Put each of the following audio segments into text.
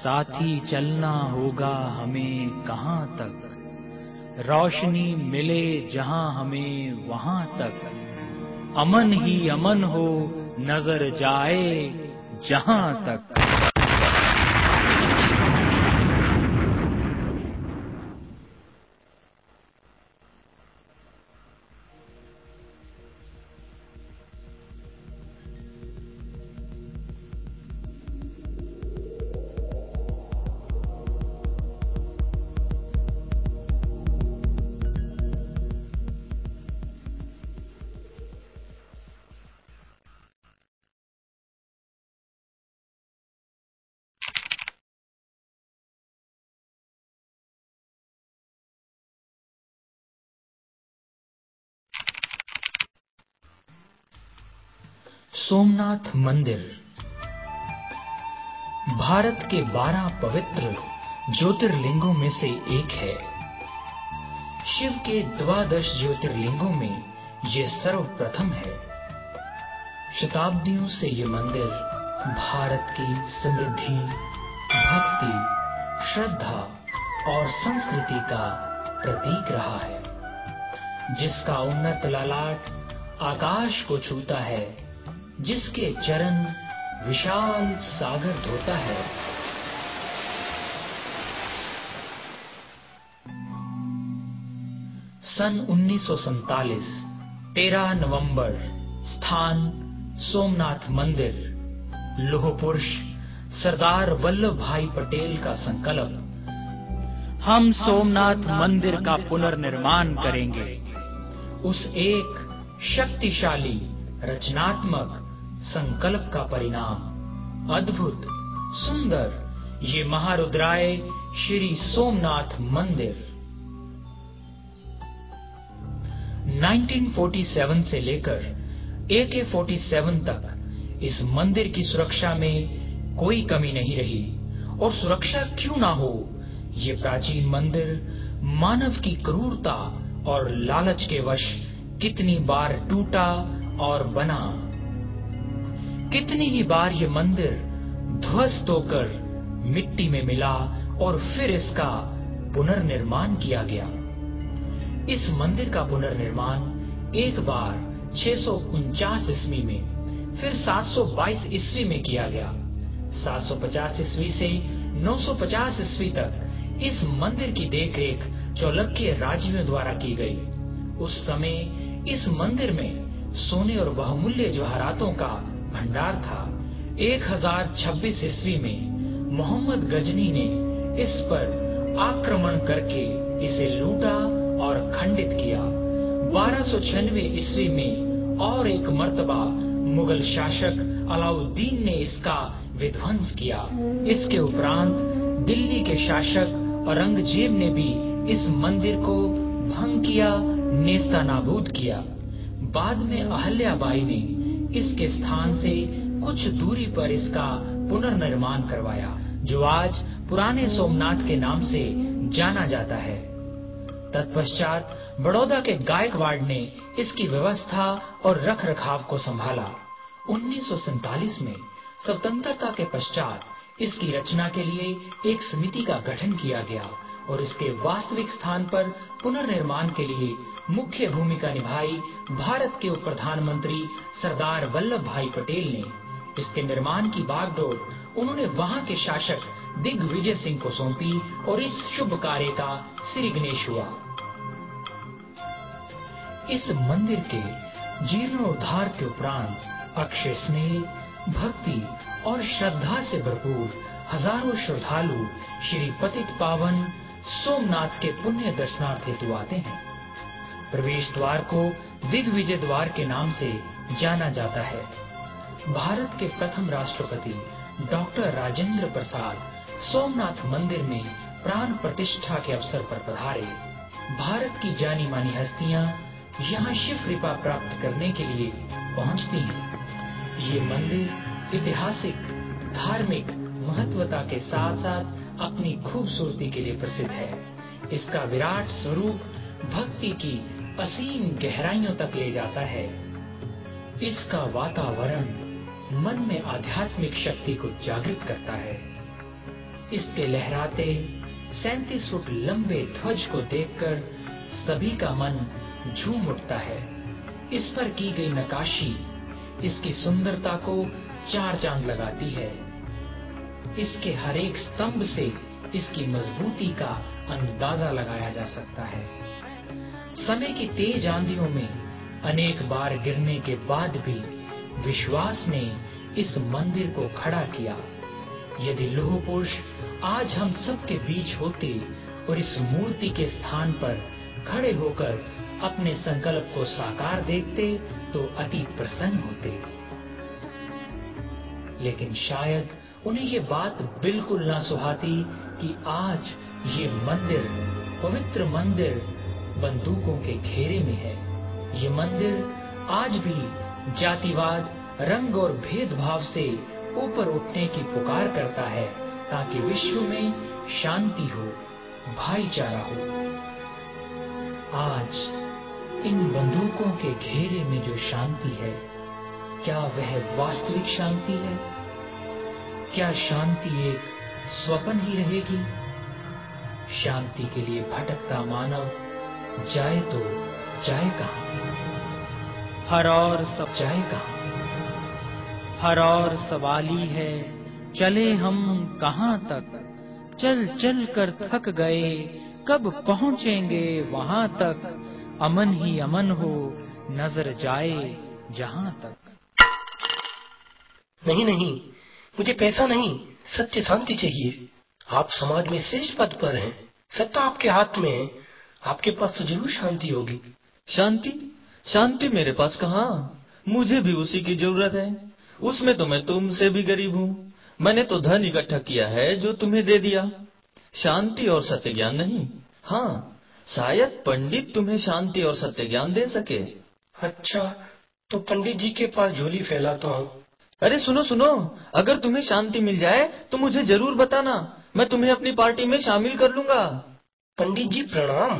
साथी चलना होगा हमें कहाँ तक, रोशनी मिले जहां हमें वहां तक, अमन ही अमन हो नजर जाए जहां तक। सोमनाथ मंदिर भारत के 12 पवित्र ज्योतिर्लिंगों में से एक है। शिव के 12 ज्योतिर्लिंगों में ये सर्वप्रथम है। शताब्दियों से ये मंदिर भारत की समृद्धि, भक्ति, श्रद्धा और संस्कृति का प्रतीक रहा है, जिसका उन्नत ललाट आकाश को छूता है, जिसके चरण विशाल सागर धोता है। सन 1947 13 नवंबर, स्थान सोमनाथ मंदिर, लौह पुरुष सरदार वल्लभ भाई पटेल का संकल्प, हम सोमनाथ मंदिर का पुनर्निर्माण करेंगे। उस एक शक्तिशाली रचनात्मक संकल्प का परिणाम अद्भुत, सुंदर ये महारुद्राय श्री सोमनाथ मंदिर 1947 से लेकर AK-47 तक इस मंदिर की सुरक्षा में कोई कमी नहीं रही। और सुरक्षा क्यों ना हो, ये प्राचीन मंदिर मानव की क्रूरता और लालच के वश कितनी बार टूटा और बना। कितनी ही बार ये मंदिर ध्वस्त होकर मिट्टी में मिला और फिर इसका पुनर्निर्माण किया गया। इस मंदिर का पुनर्निर्माण एक बार 649 ईस्वी में, फिर 722 ईस्वी में किया गया। 750 ईस्वी से 950 ईस्वी तक इस मंदिर की देखरेख चालुक्य राज्यों द्वारा की गई। उस समय इस मंदिर में सोने और बहुमूल्य जवाहरातों का भंडार था। 1026 ईस्वी में मोहम्मद गजनी ने इस पर आक्रमण करके इसे लूटा और खंडित किया। 1296 ईस्वी में और एक मर्तबा मुगल शासक अलाउद्दीन ने इसका विध्वंस किया। इसके उपरांत दिल्ली के शासक औरंगजेब ने भी इस मंदिर को भंग किया, नेस्तनाबूद किया। बाद में अहल्याबाई ने इसके स्थान से कुछ दूरी पर इसका पुनर्निर्माण करवाया, जो आज पुराने सोमनाथ के नाम से जाना जाता है। तत्पश्चात बड़ौदा के गायकवाड़ ने इसकी व्यवस्था और रखरखाव को संभाला। 1947 में स्वतंत्रता के पश्चात इसकी रचना के लिए एक समिति का गठन किया गया और इसके वास्तविक स्थान पर पुनर्निर्माण के लिए मुख्य भूमिका निभाई भारत के उप प्रधानमंत्री सरदार वल्लभ भाई पटेल ने। इसके निर्माण की बागडोर उन्होंने वहां के शासक दिग्विजय सिंह को सौंपी और इस शुभ कार्य का श्रीगणेश हुआ। इस मंदिर के जीर्णोद्धार के उपरांत अक्षय स्नेह, भक्ति और श्रद्धा से भरपूर हजारों श्रद्धालु श्री पतित पावन सोमनाथ के पुण्य दर्शनार्थ हेतु आते हैं। प्रवेश द्वार को दिग्विजय द्वार के नाम से जाना जाता है। भारत के प्रथम राष्ट्रपति डॉक्टर राजेंद्र प्रसाद सोमनाथ मंदिर में प्राण प्रतिष्ठा के अवसर पर पधारे। भारत की जानी मानी हस्तियां यहाँ शिव कृपा प्राप्त करने के लिए पहुँचती हैं। ये मंदिर ऐतिहासिक, धार्मिक महत्वता के साथ साथ अपनी खूबसूरती के लिए प्रसिद्ध है। इसका विराट स्वरूप भक्ति की असीम गहराइयों तक ले जाता है। इसका वातावरण मन में आध्यात्मिक शक्ति को जागृत करता है। इसके लहराते 37 फुट लंबे ध्वज को देखकर सभी का मन झूम उठता है। इस पर की गई नक्काशी इसकी सुंदरता को 4 चांद लगाती है। इसके हर एक स्तंभ से इसकी मजबूती का अंदाजा लगाया जा सकता है। समय की तेज आंधियों में अनेक बार गिरने के बाद भी विश्वास ने इस मंदिर को खड़ा किया। यदि लौह पुरुष आज हम सबके बीच होते और इस मूर्ति के स्थान पर खड़े होकर अपने संकल्प को साकार देखते तो अति प्रसन्न होते। लेकिन शायद उन्हें ये बात बिल्कुल ना सुहाती कि आज ये मंदिर, पवित्र मंदिर, बंदूकों के घेरे में है। ये मंदिर आज भी जातिवाद, रंग और भेदभाव से ऊपर उठने की पुकार करता है ताकि विश्व में शांति हो, भाईचारा हो। आज इन बंदूकों के घेरे में जो शांति है, क्या वह वास्तविक शांति है? क्या शांति एक स्वप्न ही रहेगी? शांति के लिए भटकता मानव जाए तो जाए कहां? हर और सब जाए कहां? हर और सवाली है, चले हम कहां तक? चल चल कर थक गए, कब पहुंचेंगे वहां तक? अमन ही अमन हो, नजर जाए जहां तक। नहीं नहीं, मुझे पैसा नहीं, सत्य शांति चाहिए। आप समाज में श्रेष्ठ पद पर हैं, सत्ता आपके हाथ में है, आपके पास तो जरूर शांति होगी। शांति? शांति मेरे पास कहाँ? मुझे भी उसी की जरूरत है। उसमें तो मैं तुमसे भी गरीब हूँ। मैंने तो धन इकट्ठा किया है जो तुम्हें दे दिया, शांति और सत्य ज्ञान नहीं। हाँ, शायद पंडित तुम्हें शांति और सत्य ज्ञान दे सके। अच्छा, तो पंडित जी के पास झोली फैलाता हूँ। अरे सुनो सुनो, अगर तुम्हें शांति मिल जाए तो मुझे जरूर बताना, मैं तुम्हें अपनी पार्टी में शामिल कर लूंगा। पंडित जी प्रणाम।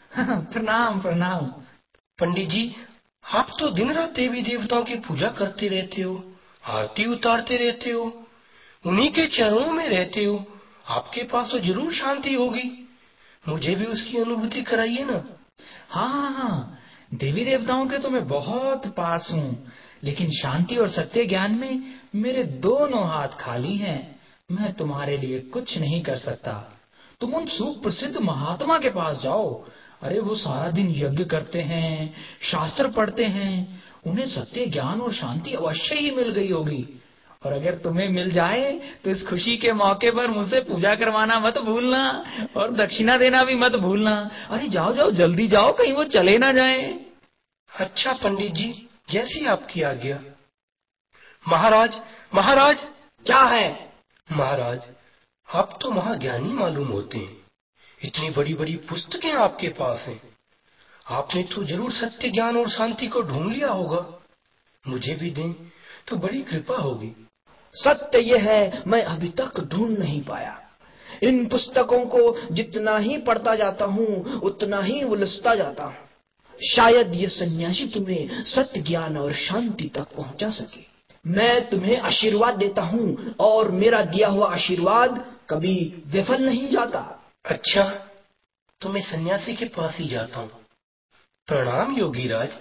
प्रणाम प्रणाम। पंडित जी, आप तो दिन रात देवी देवताओं की पूजा करते रहते हो, आरती उतारते रहते हो, उन्हीं के चरणों में रहते हो, आपके पास तो जरूर शांति होगी। मुझे भी उसकी अनुभूति कराइए ना। हाँ, देवी देवताओं के तो मैं बहुत पास हूँ, लेकिन शांति और सत्य ज्ञान में मेरे दोनों हाथ खाली हैं। मैं तुम्हारे लिए कुछ नहीं कर सकता। तुम उन सुप्रसिद्ध महात्मा के पास जाओ। अरे वो सारा दिन यज्ञ करते हैं, शास्त्र पढ़ते हैं, उन्हें सत्य ज्ञान और शांति अवश्य ही मिल गई होगी। और अगर तुम्हें मिल जाए तो इस खुशी के मौके पर मुझसे पूजा करवाना मत भूलना और दक्षिणा देना भी मत भूलना। अरे जाओ जाओ, जल्दी जाओ, कहीं वो चले ना जाए। अच्छा पंडित जी, जैसी आपकी आज्ञा। महाराज, महाराज। क्या है? महाराज, आप तो महाज्ञानी मालूम होते हैं, इतनी बड़ी बड़ी पुस्तकें आपके पास हैं, आपने तो जरूर सत्य ज्ञान और शांति को ढूंढ लिया होगा। मुझे भी दें तो बड़ी कृपा होगी। सत्य यह है, मैं अभी तक ढूंढ नहीं पाया। इन पुस्तकों को जितना ही पढ़ता जाता हूँ उतना ही उलझता जाता हूँ। शायद ये सन्यासी तुम्हें सत्य ज्ञान और शांति तक पहुँचा सके। मैं तुम्हें आशीर्वाद देता हूँ और मेरा दिया हुआ आशीर्वाद कभी विफल नहीं जाता। अच्छा, तो मैं सन्यासी के पास ही जाता हूँ। प्रणाम योगीराज,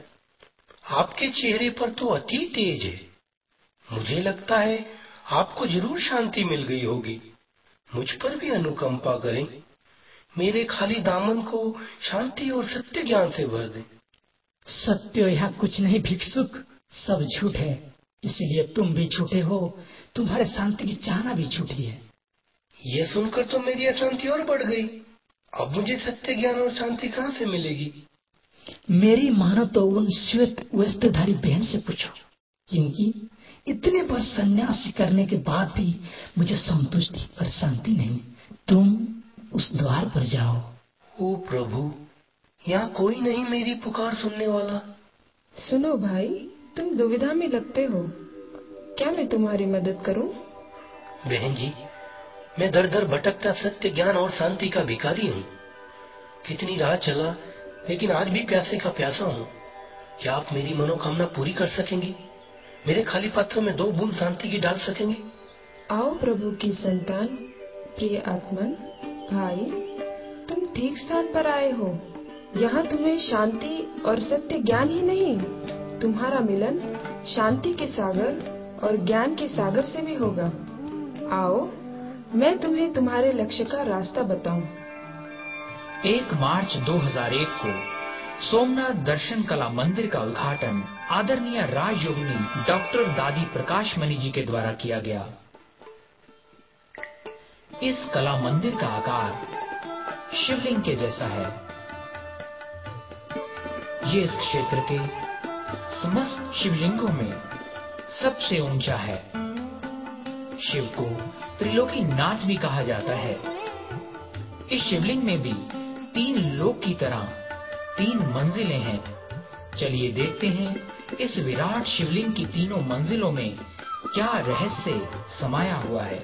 आपके चेहरे पर तो अति तेज है। मुझे लगता है आपको जरूर शांति मिल गई होगी। मुझ पर भी अनुकंपा करें, मेरे खाली दामन को शांति और सत्य ज्ञान से भर दें। सत्य यहाँ कुछ नहीं भिक्षुक, सब झूठ है, इसलिए तुम भी झूठे हो, तुम्हारे शांति की चाहना भी झूठी है। यह सुनकर तो मेरी अशांति और बढ़ गई। अब मुझे सत्य ज्ञान और शांति कहाँ से मिलेगी? मेरी मानो तो उन श्वेत वस्त्रधारी बहन से पूछो, क्योंकि इतने बार सन्यास करने के बाद भी मुझे संतुष्टि और शांति नहीं। तुम उस द्वार पर जाओ। ओ प्रभु, यहाँ कोई नहीं मेरी पुकार सुनने वाला। सुनो भाई, तुम दुविधा में लगते हो, क्या मैं तुम्हारी मदद करूं? बहन जी, मैं दर दर भटकता सत्य ज्ञान और शांति का भिखारी हूँ। कितनी राह चला, लेकिन आज भी प्यासे का प्यासा हूँ। क्या आप मेरी मनोकामना पूरी कर सकेंगी? मेरे खाली पात्र में 2 बूंद शांति की डाल सकेंगे? आओ प्रभु की संतान, प्रिय आत्मन, भाई, तुम ठीक स्थान पर आए हो। यहाँ तुम्हें शांति और सत्य ज्ञान ही नहीं, तुम्हारा मिलन शांति के सागर और ज्ञान के सागर से भी होगा। आओ, मैं तुम्हें तुम्हारे लक्ष्य का रास्ता बताऊं। 1 मार्च 2001 को सोमनाथ दर्शन कला मंदिर का उद्घाटन आदरणीय राजयोगिनी डॉक्टर दादी प्रकाश मणि जी के द्वारा किया गया। इस कला मंदिर का आकार शिवलिंग के जैसा है। ये इस क्षेत्र के समस्त शिवलिंगों में सबसे ऊंचा है। शिव को त्रिलोकी नाथ भी कहा जाता है। इस शिवलिंग में भी 3 लोक की तरह 3 मंजिलें हैं। चलिए देखते हैं इस विराट शिवलिंग की तीनों मंजिलों में क्या रहस्य समाया हुआ है।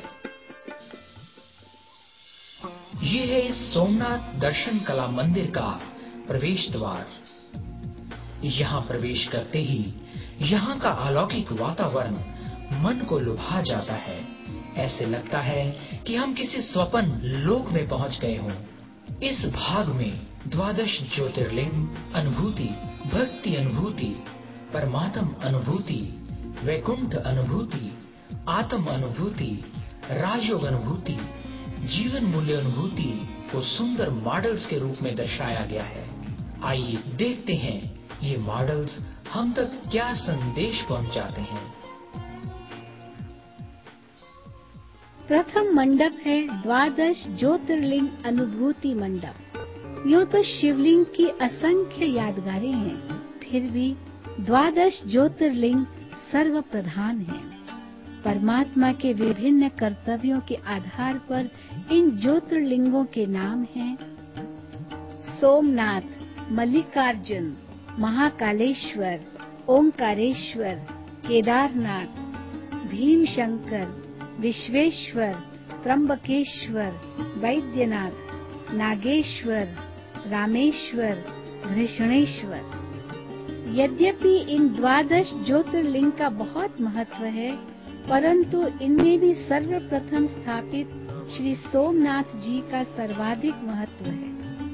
ये है इस सोमनाथ दर्शन कला मंदिर का प्रवेश द्वार। यहाँ प्रवेश करते ही यहाँ का अलौकिक वातावरण मन को लुभा जाता है। ऐसे लगता है कि हम किसी स्वप्न लोक में पहुंच गए हों। इस भाग में 12 ज्योतिर्लिंग अनुभूति, भक्ति अनुभूति, परमात्म अनुभूति, वैकुंठ अनुभूति, आत्म अनुभूति, राजयोग अनुभूति, जीवन मूल्य अनुभूति को सुंदर मॉडल्स के रूप में दर्शाया गया है। आइए देखते हैं ये मॉडल्स हम तक क्या संदेश पहुंचाते हैं। प्रथम मंडप है 12 ज्योतिर्लिंग अनुभूति मंडप। यूं तो शिवलिंग की असंख्य यादगारें हैं, फिर भी 12 ज्योतिर्लिंग सर्व प्रधान हैं। परमात्मा के विभिन्न कर्तव्यों के आधार पर इन ज्योतिर्लिंगों के नाम हैं सोमनाथ, मल्लिकार्जुन, महाकालेश्वर, ओंकारेश्वर, केदारनाथ, भीमशंकर, विश्वेश्वर, त्र्यंबकेश्वर, वैद्यनाथ, नागेश्वर, रामेश्वर, घृष्णेश्वर। यद्यपि इन 12 ज्योतिर्लिंग का बहुत महत्व है, परंतु इनमें भी सर्वप्रथम स्थापित श्री सोमनाथ जी का सर्वाधिक महत्व है।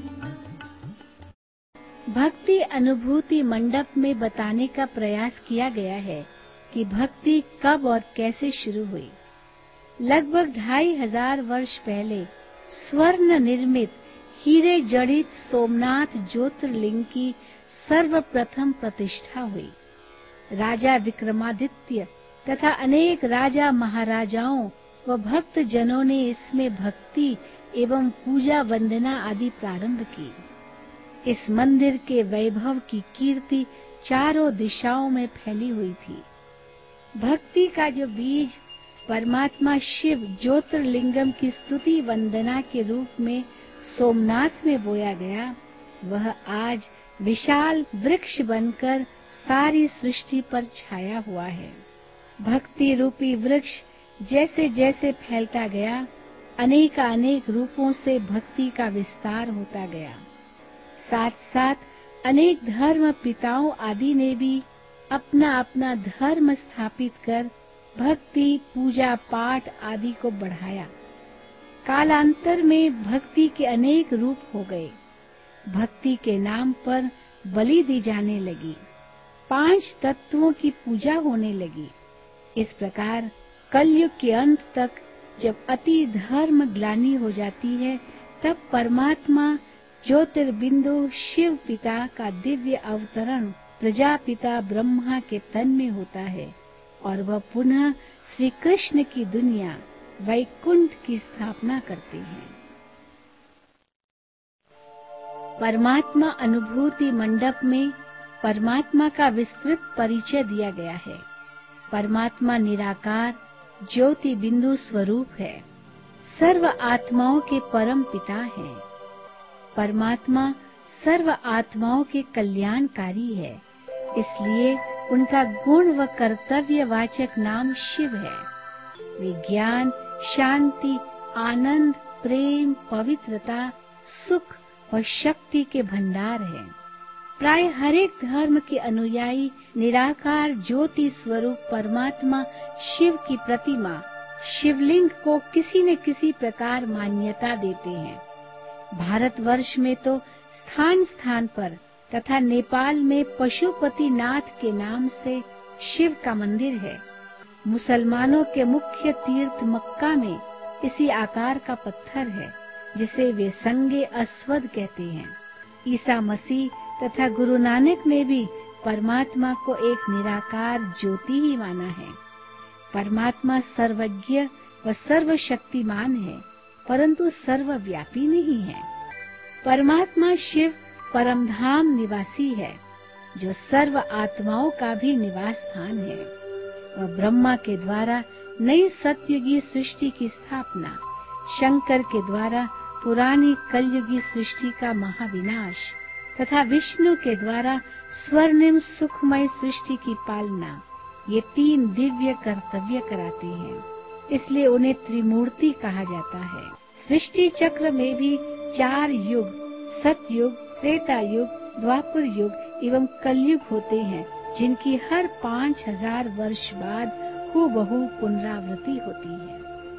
भक्ति अनुभूति मंडप में बताने का प्रयास किया गया है कि भक्ति कब और कैसे शुरू हुई। लगभग 2500 वर्ष पहले स्वर्ण निर्मित हीरे जड़ित सोमनाथ ज्योतिर्लिंग की सर्वप्रथम प्रतिष्ठा हुई। राजा विक्रमादित्य तथा अनेक राजा महाराजाओं व भक्त जनों ने इसमें भक्ति एवं पूजा वंदना आदि प्रारंभ की। इस मंदिर के वैभव की कीर्ति चारों दिशाओं में फैली हुई थी। भक्ति का जो बीज परमात्मा शिव ज्योतिर्लिंगम की स्तुति वंदना के रूप में सोमनाथ में बोया गया, वह आज विशाल वृक्ष बनकर सारी सृष्टि पर छाया हुआ है। भक्ति रूपी वृक्ष जैसे जैसे फैलता गया, अनेक रूपों से भक्ति का विस्तार होता गया। साथ साथ अनेक धर्म पिताओं आदि ने भी अपना अपना धर्म स्थापित कर भक्ति, पूजा पाठ आदि को बढ़ाया। कालांतर में भक्ति के अनेक रूप हो गए। भक्ति के नाम पर बलि दी जाने लगी, 5 तत्वों की पूजा होने लगी। इस प्रकार कलयुग के अंत तक जब अति धर्म ग्लानि हो जाती है, तब परमात्मा ज्योतिर्बिंदु शिव पिता का दिव्य अवतरण प्रजापिता ब्रह्मा के तन में होता है और वह पुनः श्री कृष्ण की दुनिया वैकुंठ की स्थापना करते हैं। परमात्मा अनुभूति मंडप में परमात्मा का विस्तृत परिचय दिया गया है। परमात्मा निराकार ज्योति बिंदु स्वरूप है, सर्व आत्माओं के परम पिता हैं। परमात्मा सर्व आत्माओं के कल्याणकारी है, इसलिए उनका गुण व कर्तव्य वाचक नाम शिव है। वे ज्ञान, शांति, आनंद, प्रेम, पवित्रता, सुख और शक्ति के भंडार हैं। प्राय हर एक धर्म के अनुयायी निराकार ज्योति स्वरूप परमात्मा शिव की प्रतिमा शिवलिंग को किसी न किसी प्रकार मान्यता देते हैं। भारतवर्ष में तो स्थान स्थान पर तथा नेपाल में पशुपतिनाथ के नाम से शिव का मंदिर है। मुसलमानों के मुख्य तीर्थ मक्का में इसी आकार का पत्थर है जिसे वे संगे अस्वद कहते हैं। ईसा मसीह तथा गुरु नानक ने भी परमात्मा को एक निराकार ज्योति ही माना है। परमात्मा सर्वज्ञ व सर्वशक्तिमान है, परंतु सर्वव्यापी नहीं है। परमात्मा शिव परमधाम निवासी है, जो सर्व आत्माओं का भी निवास स्थान है। वह ब्रह्मा के द्वारा नई सतयुगी सृष्टि की स्थापना, शंकर के द्वारा पुरानी कलयुगी सृष्टि का महाविनाश तथा विष्णु के द्वारा स्वर्णिम सुखमय सृष्टि की पालना, ये तीन दिव्य कर्तव्य कराते हैं। इसलिए उन्हें त्रिमूर्ति कहा जाता है। सृष्टि चक्र में भी 4 युग, सतयुग, त्रेता युग, द्वापर युग एवं कलयुग होते हैं, जिनकी हर 5000 वर्ष बाद हूबहू पुनरावृत्ति होती है।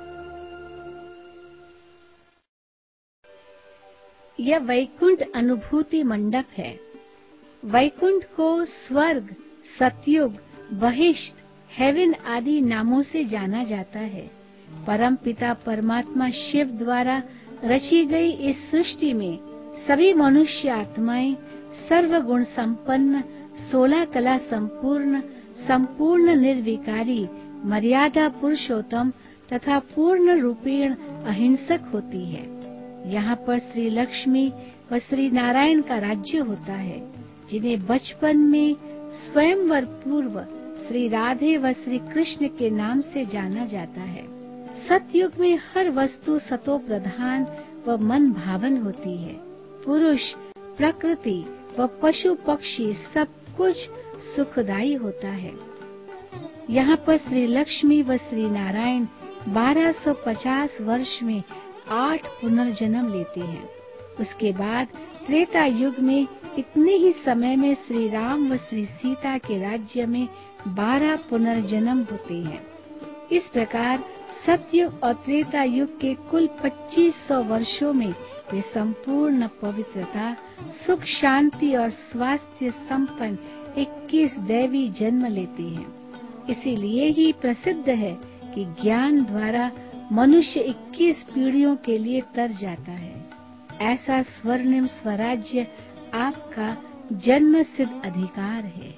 यह वैकुंठ अनुभूति मंडप है। वैकुंठ को स्वर्ग, सतयुग, बहिष्ठ, हेवन आदि नामों से जाना जाता है। परमपिता परमात्मा शिव द्वारा रची गई इस सृष्टि में सभी मनुष्य आत्माएं सर्वगुण संपन्न, 16 कला संपूर्ण, संपूर्ण निर्विकारी, मर्यादा पुरुषोत्तम तथा पूर्ण रूपेण अहिंसक होती है। यहाँ पर श्री लक्ष्मी व श्री नारायण का राज्य होता है, जिन्हें बचपन में स्वयंवर पूर्व श्री राधे व श्री कृष्ण के नाम से जाना जाता है। सतयुग में हर वस्तु सतो प्रधान व मन भावन होती है। पुरुष, प्रकृति व पशु पक्षी सब कुछ सुखदायी होता है। यहाँ पर श्री लक्ष्मी व श्री नारायण 1250 वर्ष में 8 पुनर्जन्म लेते हैं। उसके बाद त्रेता युग में इतने ही समय में श्री राम व श्री सीता के राज्य में 12 पुनर्जन्म होते हैं। इस प्रकार सतयुग और त्रेता युग के कुल 2500 वर्षों में वे संपूर्ण पवित्रता, सुख, शांति और स्वास्थ्य संपन्न 21 दैवी जन्म लेते हैं। इसीलिए ही प्रसिद्ध है कि ज्ञान द्वारा मनुष्य 21 पीढ़ियों के लिए तर जाता है। ऐसा स्वर्णिम स्वराज्य आपका जन्म सिद्ध अधिकार है।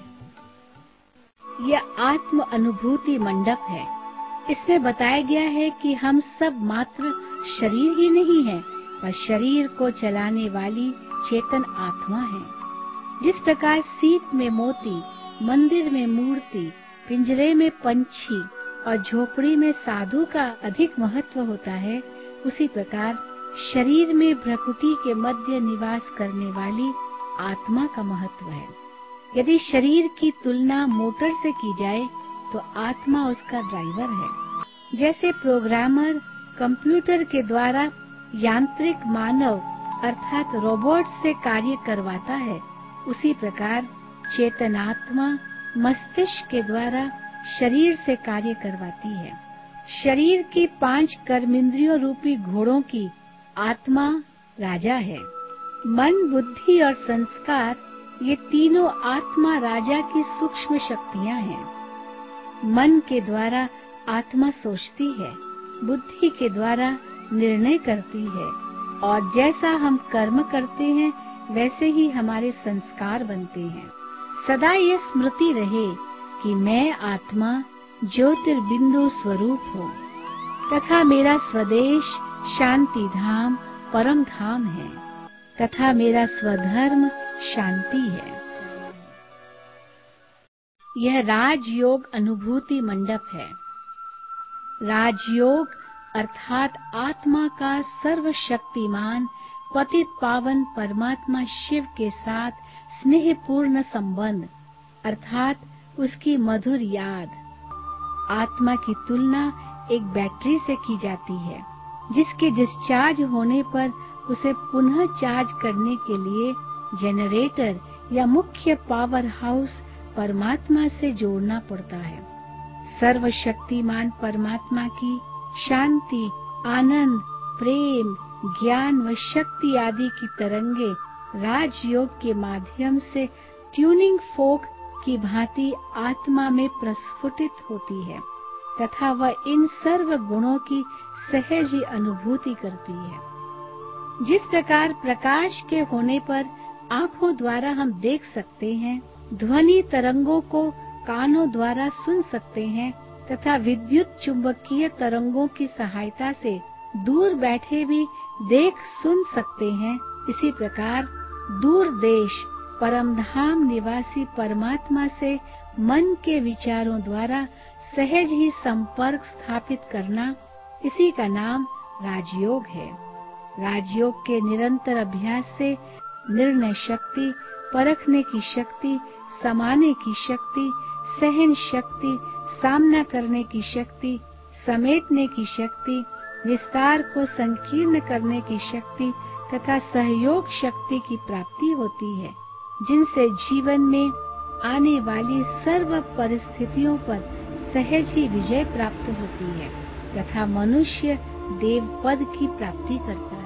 यह आत्म अनुभूति मंडप है। इसमें बताया गया है कि हम सब मात्र शरीर ही नहीं हैं, पर शरीर को चलाने वाली चेतन आत्मा है। जिस प्रकार सीप में मोती, मंदिर में मूर्ति, पिंजरे में पंछी और झोपड़ी में साधु का अधिक महत्व होता है, उसी प्रकार शरीर में भ्रकुटी के मध्य निवास करने वाली आत्मा का महत्व है। यदि शरीर की तुलना मोटर से की जाए तो आत्मा उसका ड्राइवर है। जैसे प्रोग्रामर कंप्यूटर के द्वारा यांत्रिक मानव अर्थात रोबोट से कार्य करवाता है, उसी प्रकार चेतनात्मा मस्तिष्क के द्वारा शरीर से कार्य करवाती है। शरीर की 5 कर्मेंद्रियों रूपी घोड़ों की आत्मा राजा है। मन, बुद्धि और संस्कार, ये तीनों आत्मा राजा की सूक्ष्म शक्तियां हैं। मन के द्वारा आत्मा सोचती है, बुद्धि के द्वारा निर्णय करती है, और जैसा हम कर्म करते हैं वैसे ही हमारे संस्कार बनते हैं। सदा ये स्मृति रहे कि मैं आत्मा ज्योतिर्बिंदु स्वरूप हूँ तथा मेरा स्वदेश शांति धाम परम धाम है तथा मेरा स्वधर्म शांति है। यह राजयोग अनुभूति मंडप है। राजयोग अर्थात आत्मा का सर्वशक्तिमान पतित पावन परमात्मा शिव के साथ स्नेहपूर्ण संबंध अर्थात उसकी मधुर याद। आत्मा की तुलना एक बैटरी से की जाती है, जिसके डिस्चार्ज होने पर उसे पुनः चार्ज करने के लिए जनरेटर या मुख्य पावर हाउस परमात्मा से जोड़ना पड़ता है। सर्वशक्तिमान परमात्मा की शांति, आनंद, प्रेम, ज्ञान व शक्ति आदि की तरंगे राजयोग के माध्यम से ट्यूनिंग फोक की भांति आत्मा में प्रस्फुटित होती है तथा वह इन सर्व गुणों की सहज ही अनुभूति करती है। जिस प्रकार प्रकाश के होने पर आंखों द्वारा हम देख सकते हैं, ध्वनि तरंगों को कानों द्वारा सुन सकते हैं तथा विद्युत चुंबकीय तरंगों की सहायता से दूर बैठे भी देख सुन सकते हैं, इसी प्रकार दूर देश परमधाम निवासी परमात्मा से मन के विचारों द्वारा सहज ही संपर्क स्थापित करना, इसी का नाम राजयोग है। राजयोग के निरंतर अभ्यास से निर्णय शक्ति, परखने की शक्ति, समाने की शक्ति, सहन शक्ति, सामना करने की शक्ति, समेटने की शक्ति, विस्तार को संकीर्ण करने की शक्ति तथा सहयोग शक्ति की प्राप्ति होती है, जिनसे जीवन में आने वाली सर्व परिस्थितियों पर सहज ही विजय प्राप्त होती है तथा मनुष्य देव पद की प्राप्ति करता है।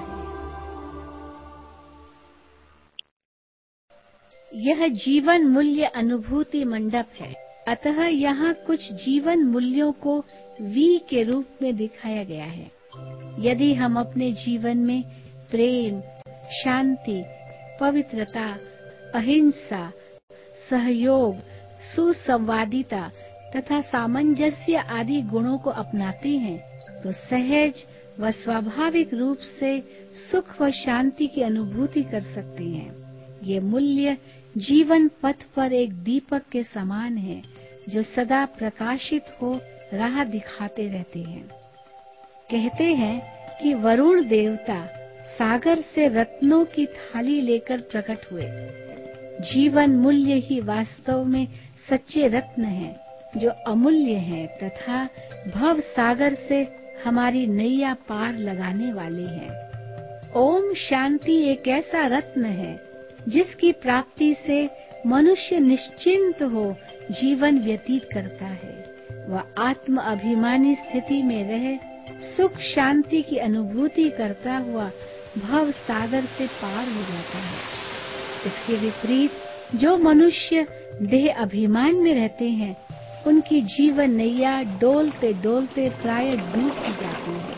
यह जीवन मूल्य अनुभूति मंडप है, अतः यहाँ कुछ जीवन मूल्यों को वी के रूप में दिखाया गया है। यदि हम अपने जीवन में प्रेम, शांति, पवित्रता, अहिंसा, सहयोग, सुसंवादिता तथा सामंजस्य आदि गुणों को अपनाते हैं तो सहज व स्वाभाविक रूप से सुख व शांति की अनुभूति कर सकते हैं। ये मूल्य जीवन पथ पर एक दीपक के समान है जो सदा प्रकाशित हो राह दिखाते रहते हैं। कहते हैं कि वरुण देवता सागर से रत्नों की थाली लेकर प्रकट हुए। जीवन मूल्य ही वास्तव में सच्चे रत्न हैं जो अमूल्य हैं तथा भव सागर से हमारी नैया पार लगाने वाले हैं। ओम शांति एक ऐसा रत्न है जिसकी प्राप्ति से मनुष्य निश्चिंत हो जीवन व्यतीत करता है। वह आत्म अभिमानी स्थिति में रह सुख शांति की अनुभूति करता हुआ भव सागर से पार हो जाता है। इसके विपरीत जो मनुष्य देह अभिमान में रहते हैं, उनकी जीवन नैया डोलते डोलते प्राय डूब ही जाती है।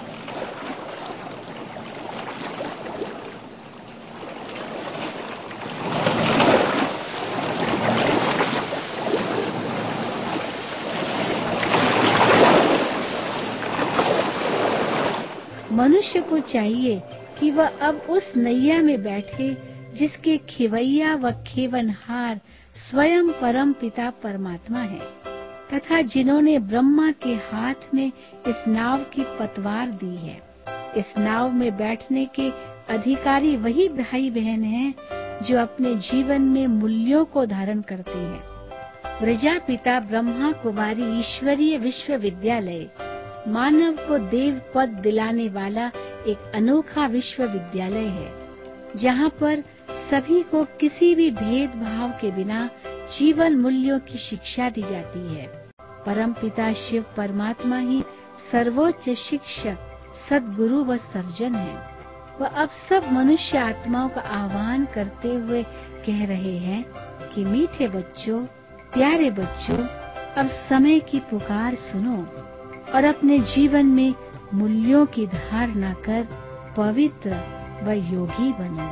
मनुष्य को चाहिए कि वह अब उस नैया में बैठे जिसके खिवैया व खेवनहार स्वयं परम पिता परमात्मा है तथा जिन्होंने ब्रह्मा के हाथ में इस नाव की पतवार दी है। इस नाव में बैठने के अधिकारी वही भाई बहन हैं जो अपने जीवन में मूल्यों को धारण करते हैं। प्रजापिता ब्रह्मा कुमारी ईश्वरीय विश्वविद्यालय मानव को देव पद दिलाने वाला एक अनोखा विश्वविद्यालय है, जहाँ पर सभी को किसी भी भेदभाव के बिना जीवन मूल्यों की शिक्षा दी जाती है। परमपिता शिव परमात्मा ही सर्वोच्च शिक्षक, सद्गुरु व सर्जन है। वह अब सब मनुष्य आत्माओं का आह्वान करते हुए कह रहे हैं कि मीठे बच्चों, प्यारे बच्चों, अब समय की पुकार सुनो और अपने जीवन में मूल्यों की धारणा कर पवित्र व योगी बनो।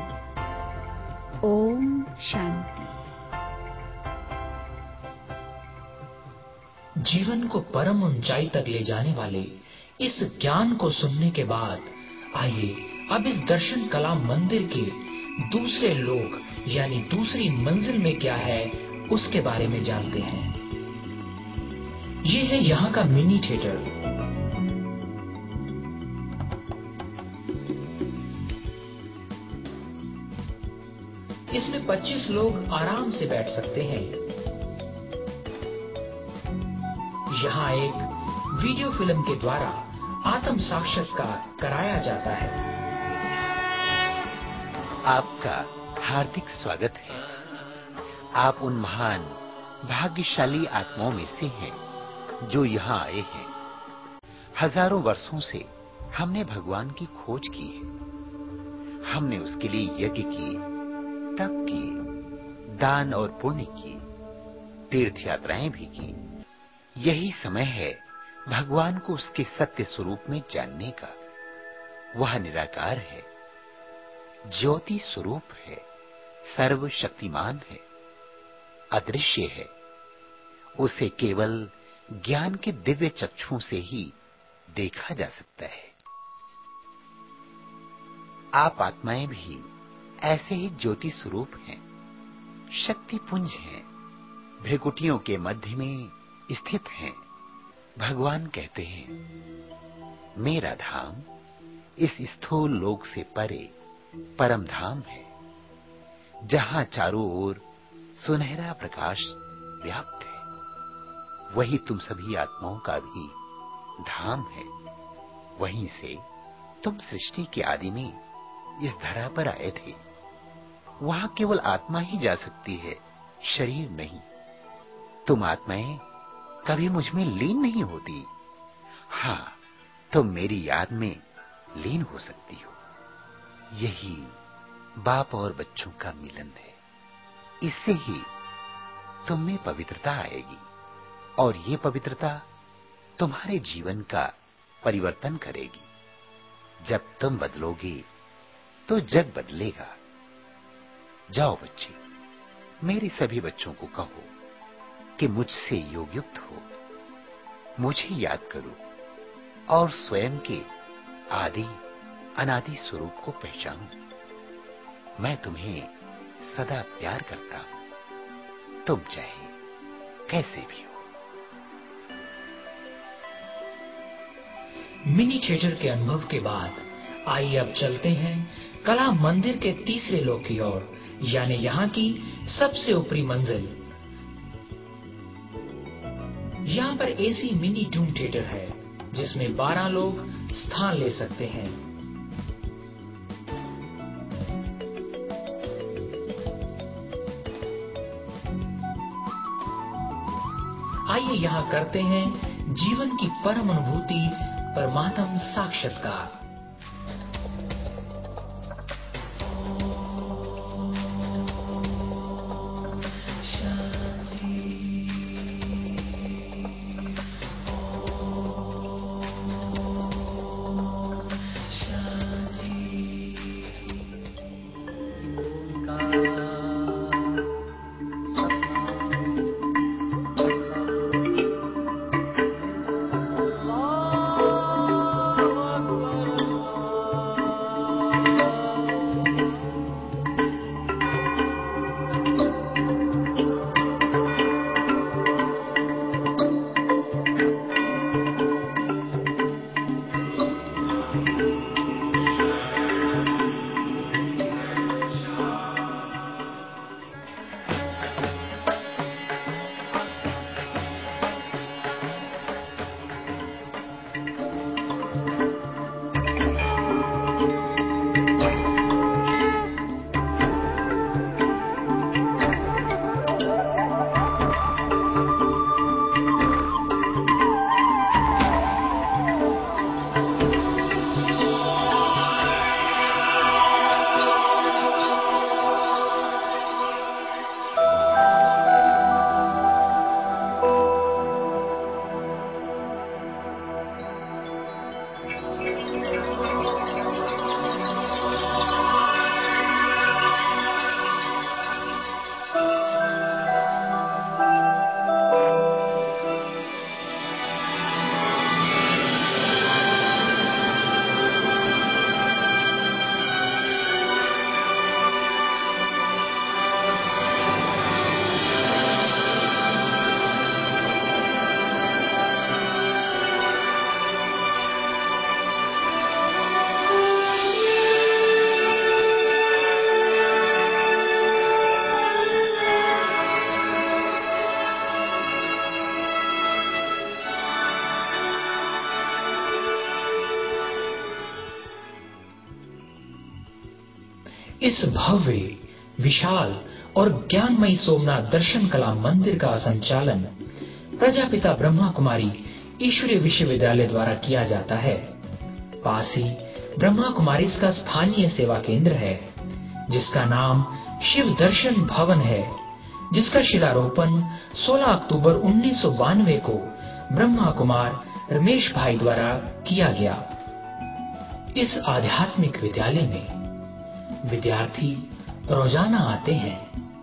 ओम शांति। जीवन को परम ऊंचाई तक ले जाने वाले इस ज्ञान को सुनने के बाद आइए अब इस दर्शन कला मंदिर के दूसरे लोक यानी दूसरी मंजिल में क्या है उसके बारे में जानते हैं। ये है यहाँ का मिनी थिएटर। इसमें 25 लोग आराम से बैठ सकते हैं। यहाँ एक वीडियो फिल्म के द्वारा आत्म साक्षात्कार कराया जाता है। आपका हार्दिक स्वागत है। आप उन महान भाग्यशाली आत्माओं में से हैं जो यहाँ आए हैं। हजारों वर्षों से हमने भगवान की खोज की है। हमने उसके लिए यज्ञ किए, तप किए, दान और पुण्य किए, तीर्थ यात्राएं भी की। यही समय है भगवान को उसके सत्य स्वरूप में जानने का। वह निराकार है, ज्योति स्वरूप है, सर्वशक्तिमान है, अदृश्य है। उसे केवल ज्ञान के दिव्य चक्षुओं से ही देखा जा सकता है। आप आत्माएं भी ऐसे ही ज्योति स्वरूप हैं, शक्ति पुंज हैं, भ्रिकुटियों के मध्य में स्थित हैं। भगवान कहते हैं, मेरा धाम इस स्थूल लोक से परे परम धाम है, जहां चारों ओर सुनहरा प्रकाश व्याप्त है। वही तुम सभी आत्माओं का भी धाम है। वहीं से तुम सृष्टि के आदि में इस धरा पर आए थे। वहां केवल आत्मा ही जा सकती है, शरीर नहीं। तुम आत्माएं कभी मुझ में लीन नहीं होती। हां, तुम मेरी याद में लीन हो सकती हो। यही बाप और बच्चों का मिलन है। इससे ही तुम में पवित्रता आएगी और ये पवित्रता तुम्हारे जीवन का परिवर्तन करेगी। जब तुम बदलोगे तो जग बदलेगा। जाओ बच्चे, मेरे सभी बच्चों को कहो कि मुझसे योगयुक्त हो, मुझे याद करो और स्वयं के आदि अनादि स्वरूप को पहचानो। मैं तुम्हें सदा प्यार करता हूं, तुम चाहे कैसे भी हो। मिनी थिएटर के अनुभव के बाद आइए अब चलते हैं कला मंदिर के तीसरे लोक की ओर, यानी यहाँ की सबसे ऊपरी मंजिल। यहाँ पर एसी मिनी डूम थिएटर है, जिसमें 12 लोग स्थान ले सकते हैं। आइए यहाँ करते हैं जीवन की परम अनुभूति, परमात्म साक्षात्कार। इस भव्य, विशाल और ज्ञानमयी सोमनाथ दर्शन कला मंदिर का संचालन प्रजापिता ब्रह्मा कुमारी ईश्वरीय विश्वविद्यालय द्वारा किया जाता है। पास ही ब्रह्मा कुमारी का स्थानीय सेवा केंद्र है, जिसका नाम शिव दर्शन भवन है, जिसका शिलारोपण 16 अक्टूबर 1992 को ब्रह्मा कुमार रमेश भाई द्वारा किया गया। इस आध्यात्मिक विद्यालय में विद्यार्थी रोजाना आते हैं।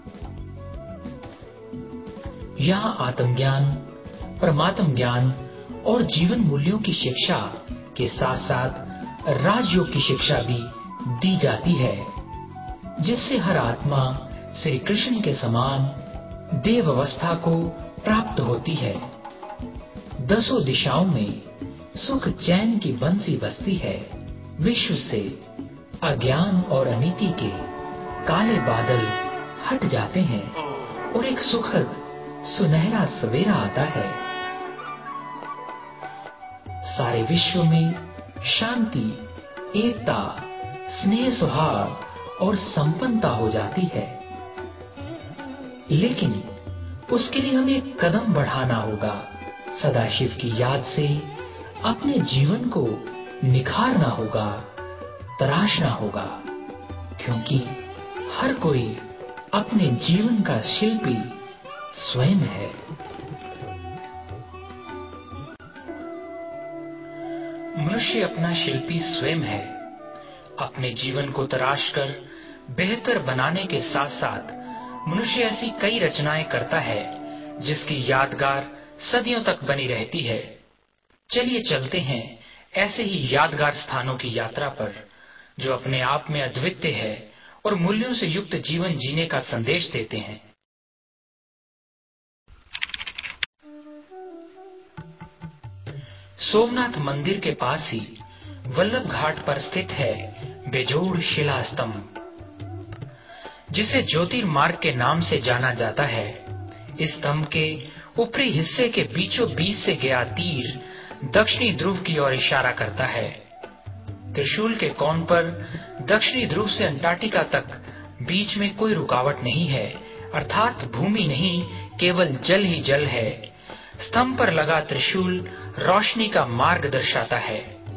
यहाँ आत्मज्ञान, परमात्म ज्ञान और जीवन मूल्यों की शिक्षा के साथ साथ राजयोग की शिक्षा भी दी जाती है, जिससे हर आत्मा श्री कृष्ण के समान देव अवस्था को प्राप्त होती है। 10 दिशाओं में सुख चैन की बंसी बजती है। विश्व से अज्ञान और अनीति के काले बादल हट जाते हैं और एक सुखद सुनहरा सवेरा आता है। सारे विश्व में शांति, एकता, स्नेह, सौहार्द और संपन्नता हो जाती है। लेकिन उसके लिए हमें एक कदम बढ़ाना होगा। सदाशिव की याद से अपने जीवन को निखारना होगा, तराशना होगा, क्योंकि हर कोई अपने जीवन का शिल्पी स्वयं है। मनुष्य अपना शिल्पी स्वयं है। अपने जीवन को तराशकर बेहतर बनाने के साथ साथ मनुष्य ऐसी कई रचनाएं करता है जिसकी यादगार सदियों तक बनी रहती है। चलिए चलते हैं ऐसे ही यादगार स्थानों की यात्रा पर, जो अपने आप में अद्वितीय है और मूल्यों से युक्त जीवन जीने का संदेश देते हैं। सोमनाथ मंदिर के पास ही वल्लभ घाट पर स्थित है बेजोड़ शिला स्तंभ, जिसे ज्योतिर्मार्ग के नाम से जाना जाता है। इस स्तंभ के ऊपरी हिस्से के बीचों बीच से गया तीर दक्षिणी ध्रुव की ओर इशारा करता है। त्रिशूल के कोण पर दक्षिणी ध्रुव से अंटार्कटिका तक बीच में कोई रुकावट नहीं है, अर्थात भूमि नहीं, केवल जल ही जल है। स्तंभ पर लगा त्रिशूल रोशनी का मार्ग दर्शाता है।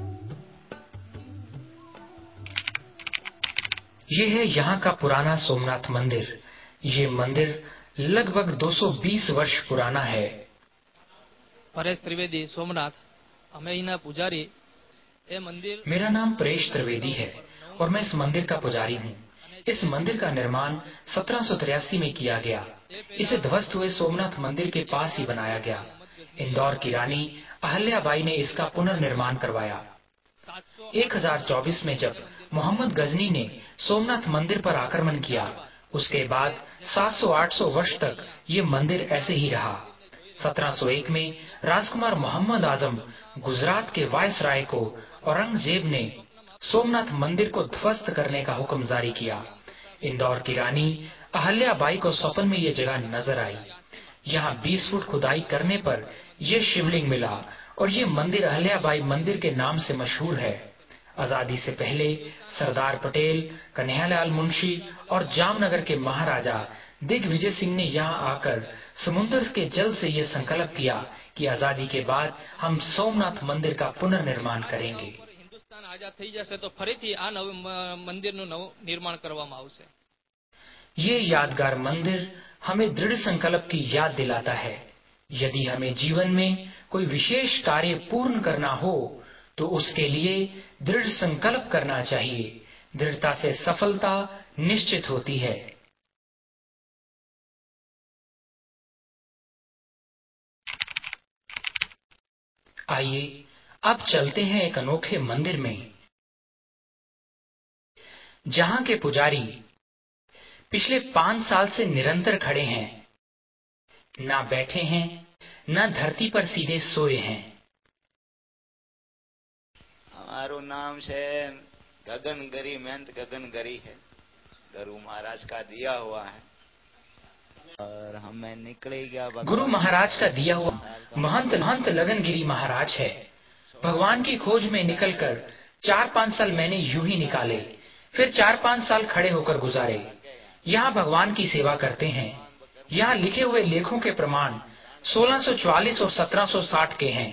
यह है यहाँ का पुराना सोमनाथ मंदिर। ये मंदिर लगभग 220 वर्ष पुराना है। परेश त्रिवेदी, सोमनाथ, अमेना पुजारी। मंदिर, मेरा नाम परेश त्रिवेदी है और मैं इस मंदिर का पुजारी हूँ। इस मंदिर का निर्माण 1783 में किया गया। इसे ध्वस्त हुए सोमनाथ मंदिर के पास ही बनाया गया। इंदौर की रानी अहल्याबाई ने इसका पुनर्निर्माण करवाया। 1024 में जब मोहम्मद गजनी ने सोमनाथ मंदिर पर आक्रमण किया, उसके बाद 700-800 वर्ष तक ये मंदिर ऐसे ही रहा। 1701 में राजकुमार मोहम्मद आजम गुजरात के वायसराय को औरंगजेब ने सोमनाथ मंदिर को ध्वस्त करने का हुक्म जारी किया। इंदौर की रानी अहल्याबाई को स्वप्न में ये जगह नजर आई। यहाँ 20 फुट खुदाई करने पर यह शिवलिंग मिला और ये मंदिर अहल्याबाई मंदिर के नाम से मशहूर है। आजादी से पहले सरदार पटेल, कन्हैयालाल मुंशी और जामनगर के महाराजा दिग्विजय सिंह ने यहाँ आकर समुद्र के जल से ये संकल्प किया कि आजादी के बाद हम सोमनाथ मंदिर का पुनर्निर्माण करेंगे। हिंदुस्तान आजाद થઈ જશે તો ફરીથી આ નવું મંદિરનું નવું નિર્માણ કરવામાં આવશે। ये यादगार मंदिर हमें दृढ़ संकल्प की याद दिलाता है। यदि हमें जीवन में कोई विशेष कार्य पूर्ण करना हो तो उसके लिए दृढ़ संकल्प करना चाहिए। दृढ़ता से सफलता निश्चित होती है। आइए अब चलते हैं एक अनोखे मंदिर में, जहां के पुजारी पिछले 5 साल से निरंतर खड़े हैं, ना बैठे हैं, ना धरती पर सीधे सोए हैं। हमारो नाम से गगनगरी, महंत गगनगरी है, गुरु महाराज का दिया हुआ है और हमें निकले गया। गुरु महाराज का दिया हुआ महंत लगनगिरी महाराज है। भगवान की खोज में निकलकर 4-5 साल मैंने यूं ही निकाले, फिर 4-5 साल खड़े होकर गुजारे। यहाँ भगवान की सेवा करते हैं। यहाँ लिखे हुए लेखों के प्रमाण 1644 और 1760 के हैं।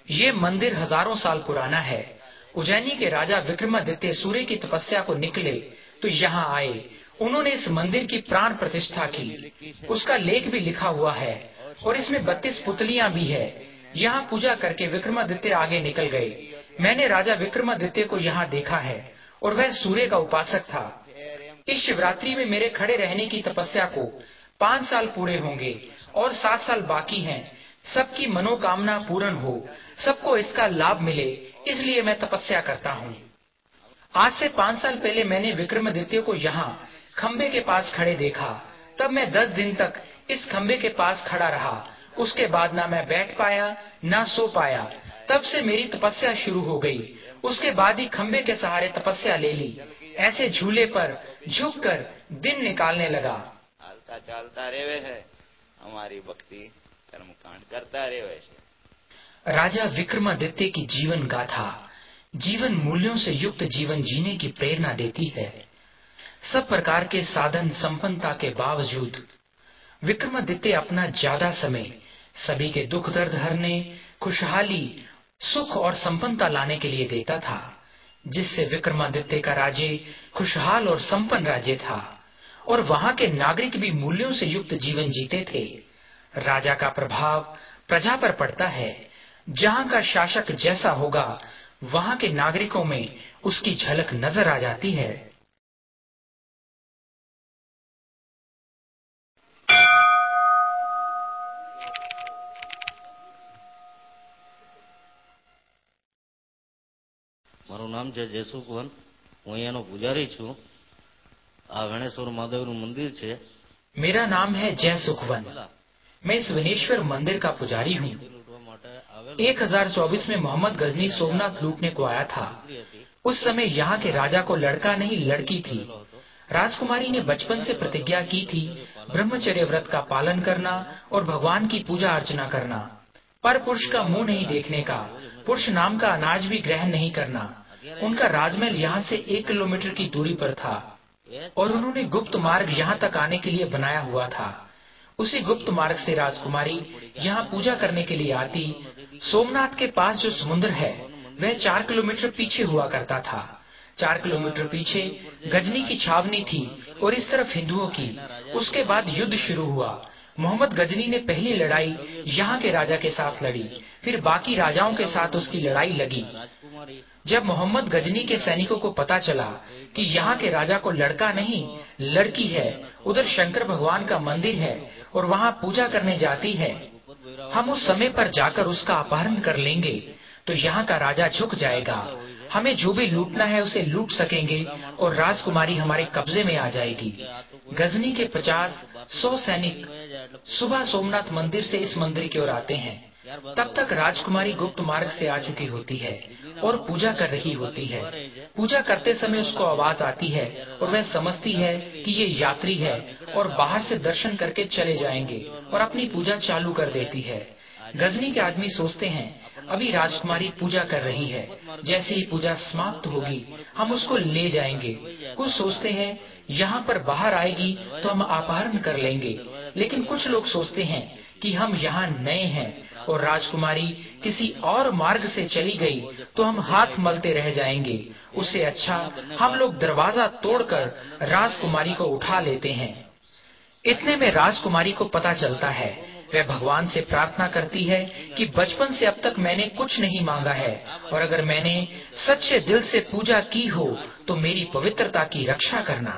ये मंदिर हजारों साल पुराना है। उज्जैनी के राजा विक्रमादित्य सूर्य की तपस्या को निकले तो यहाँ आए। उन्होंने इस मंदिर की प्राण प्रतिष्ठा की। उसका लेख भी लिखा हुआ है और इसमें 32 पुतलियां भी है। यहाँ पूजा करके विक्रमादित्य आगे निकल गए। मैंने राजा विक्रमादित्य को यहाँ देखा है और वह सूर्य का उपासक था। इस शिवरात्रि में मेरे खड़े रहने की तपस्या को 5 साल पूरे होंगे और 7 साल बाकी हैं। सबकी मनोकामना पूर्ण हो, सबको इसका लाभ मिले, इसलिए मैं तपस्या करता हूँ। आज से 5 साल पहले मैंने विक्रमादित्य को यहाँ खंबे के पास खड़े देखा। तब मैं 10 दिन तक इस खंबे के पास खड़ा रहा। उसके बाद ना मैं बैठ पाया ना सो पाया। तब से मेरी तपस्या शुरू हो गई। उसके बाद ही खंबे के सहारे तपस्या ले ली। ऐसे झूले पर झुककर दिन निकालने लगा। चलता चलता रेवे है हमारी भक्ति, कर्म कांड करता रेवे है। राजा विक्रमादित्य की जीवन गाथा जीवन मूल्यों से युक्त जीवन जीने की प्रेरणा देती है। सब प्रकार के साधन संपन्नता के बावजूद विक्रमादित्य अपना ज्यादा समय सभी के दुख दर्द हरने, खुशहाली, सुख और संपन्नता लाने के लिए देता था, जिससे विक्रमादित्य का राज्य खुशहाल और संपन्न राज्य था और वहां के नागरिक भी मूल्यों से युक्त जीवन जीते थे। राजा का प्रभाव प्रजा पर पड़ता है। जहां का शासक जैसा होगा वहां के नागरिकों में उसकी झलक नजर आ जाती है। મારું નામ છે જયસુખવન, હું અહીંયાનો પૂજારી છું। આ વેણેશ્વર મહાદેવનું મંદિર છે। मेरा नाम है जय सुखवन। मैं इस विनेश्वर मंदिर का पुजारी हूँ। 1024 में मोहम्मद गजनी सोमनाथ लूटने को आया था। उस समय यहाँ के राजा को लड़का नहीं लड़की थी। राजकुमारी ने बचपन से प्रतिज्ञा की थी ब्रह्मचर्य व्रत का पालन करना और भगवान की पूजा अर्चना करना, पर पुरुष का मुंह नहीं देखने का, पुरुष नाम का अनाज भी ग्रहण नहीं करना। उनका राजमहल यहाँ से 1 किलोमीटर की दूरी पर था और उन्होंने गुप्त मार्ग यहाँ तक आने के लिए बनाया हुआ था। उसी गुप्त मार्ग से राजकुमारी यहाँ पूजा करने के लिए आती। सोमनाथ के पास जो समुद्र है वह 4 किलोमीटर पीछे हुआ करता था। 4 किलोमीटर पीछे गजनी की छावनी थी और इस तरफ हिंदुओं की। उसके बाद युद्ध शुरू हुआ। मोहम्मद गजनी ने पहली लड़ाई यहाँ के राजा के साथ लड़ी, फिर बाकी राजाओं के साथ उसकी लड़ाई लगी। जब मोहम्मद गजनी के सैनिकों को पता चला कि यहाँ के राजा को लड़का नहीं लड़की है, उधर शंकर भगवान का मंदिर है और वहाँ पूजा करने जाती है, हम उस समय पर जाकर उसका अपहरण कर लेंगे तो यहाँ का राजा झुक जाएगा, हमें जो भी लूटना है उसे लूट सकेंगे और राजकुमारी हमारे कब्जे में आ जाएगी। गजनी के 50-100 सैनिक सुबह सोमनाथ मंदिर से इस मंदिर की ओर आते हैं। तब तक राजकुमारी गुप्त मार्ग से आ चुकी होती है और पूजा कर रही होती है। पूजा करते समय उसको आवाज आती है और वह समझती है कि ये यात्री है और बाहर से दर्शन करके चले जाएंगे और अपनी पूजा चालू कर देती है। गजनी के आदमी सोचते हैं अभी राजकुमारी पूजा कर रही है, जैसे ही पूजा समाप्त होगी हम उसको ले जाएंगे। कुछ सोचते हैं यहाँ पर बाहर आएगी तो हम अपहरण कर लेंगे, लेकिन कुछ लोग सोचते हैं कि हम यहाँ नए हैं और राजकुमारी किसी और मार्ग से चली गई तो हम हाथ मलते रह जाएंगे। उससे अच्छा हम लोग दरवाजा तोड़कर राजकुमारी को उठा लेते हैं। इतने में राजकुमारी को पता चलता है। वह भगवान से प्रार्थना करती है कि बचपन से अब तक मैंने कुछ नहीं मांगा है और अगर मैंने सच्चे दिल से पूजा की हो तो मेरी पवित्रता की रक्षा करना।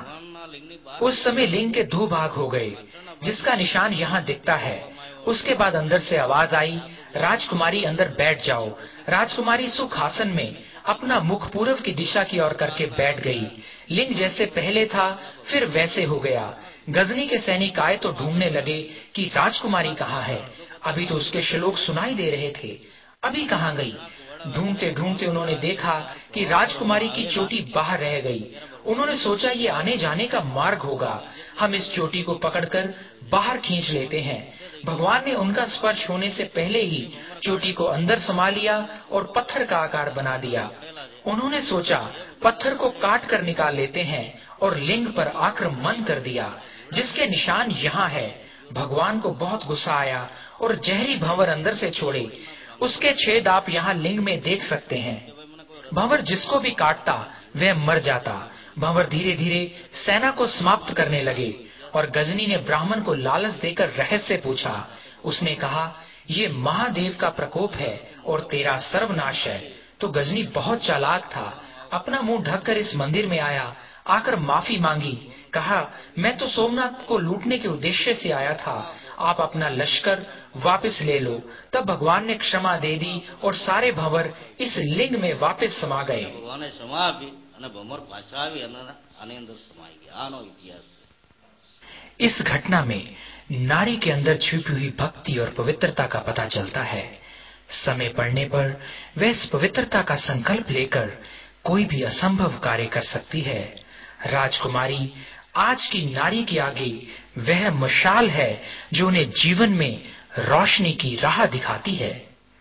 उस समय लिंग के 2 भाग हो गए, जिसका निशान यहाँ दिखता है। उसके बाद अंदर से आवाज आई, राजकुमारी अंदर बैठ जाओ। राजकुमारी सुखासन में अपना मुख पूर्व की दिशा की ओर करके बैठ गई। लिंग जैसे पहले था फिर वैसे हो गया। गजनी के सैनिक आए तो ढूंढने लगे कि राजकुमारी कहाँ है। अभी तो उसके श्लोक सुनाई दे रहे थे, अभी कहाँ गई। ढूंढते ढूंढते उन्होंने देखा कि राजकुमारी की चोटी बाहर रह गई। उन्होंने सोचा ये आने जाने का मार्ग होगा, हम इस चोटी को पकड़कर बाहर खींच लेते हैं। भगवान ने उनका स्पर्श होने से पहले ही चोटी को अंदर समा लिया और पत्थर का आकार बना दिया। उन्होंने सोचा पत्थर को काट कर निकाल लेते हैं और लिंग पर आक्रमण कर दिया, जिसके निशान यहाँ है। भगवान को बहुत गुस्सा आया और जहरी भंवर अंदर से छोड़े। उसके छेद आप यहाँ लिंग में देख सकते हैं। भंवर जिसको भी काटता वह मर जाता। भंवर धीरे धीरे सेना को समाप्त करने लगे और गजनी ने ब्राह्मण को लालच देकर रहस्य पूछा। उसने कहा, ये महादेव का प्रकोप है और तेरा सर्वनाश है। तो गजनी बहुत चालाक था, अपना मुंह ढककर इस मंदिर में आया, आकर माफी मांगी। कहा, मैं तो सोमनाथ को लूटने के उद्देश्य से आया था, आप अपना लश्कर वापस ले लो। तब भगवान ने क्षमा दे दी और सारे भंवर इस लिंग में वापस समा गए। ભગવાને ક્ષમા આપી અને ભમર પાછા આવી અને આની અંદર સમાઈ ગયા. આનો ઇતિહાસ છે. इस घटना में नारी के अंदर छिपी हुई भक्ति और पवित्रता का पता चलता है। समय पड़ने पर वह इस पवित्रता का संकल्प लेकर कोई भी असंभव कार्य कर सकती है। राजकुमारी आज की नारी के आगे वह मशाल है जो उन्हें जीवन में रोशनी की राह दिखाती है।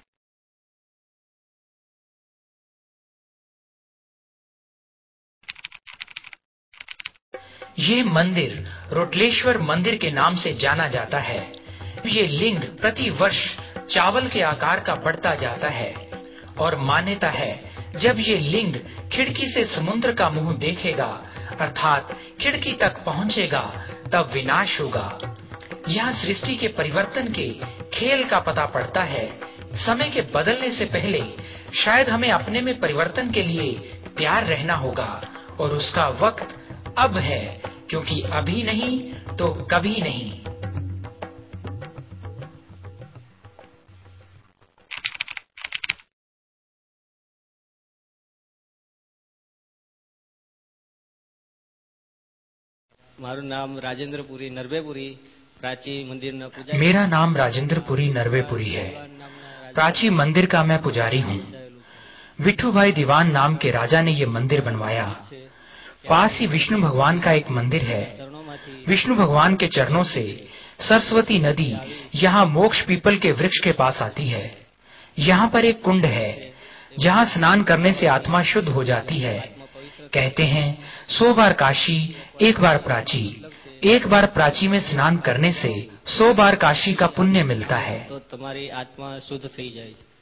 ये मंदिर रोटलेश्वर मंदिर के नाम से जाना जाता है। ये लिंग प्रति वर्ष चावल के आकार का बढ़ता जाता है और मान्यता है जब ये लिंग खिड़की से समुद्र का मुंह देखेगा अर्थात खिड़की तक पहुंचेगा तब विनाश होगा। यहाँ सृष्टि के परिवर्तन के खेल का पता पड़ता है। समय के बदलने से पहले शायद हमें अपने में परिवर्तन के लिए तैयार रहना होगा और उसका वक्त अब है, क्योंकि अभी नहीं तो कभी नहीं। મારું નામ રાજેન્દ્રપુરી નરવેપુરી प्राची मंदिर न पुजारी। मेरा नाम राजेंद्रपुरी नरवेपुरी है। प्राची मंदिर का मैं पुजारी हूँ। विठू भाई दीवान नाम के राजा ने ये मंदिर बनवाया। पास ही विष्णु भगवान का एक मंदिर है। विष्णु भगवान के चरणों से सरस्वती नदी यहाँ मोक्ष पीपल के वृक्ष के पास आती है। यहाँ पर एक कुंड है जहाँ स्नान करने से आत्मा शुद्ध हो जाती है। कहते हैं 100 बार काशी 1 बार प्राची, 1 बार प्राची में स्नान करने से 100 बार काशी का पुण्य मिलता है। तो तुम्हारी आत्मा शुद्ध થઈ જાય છે।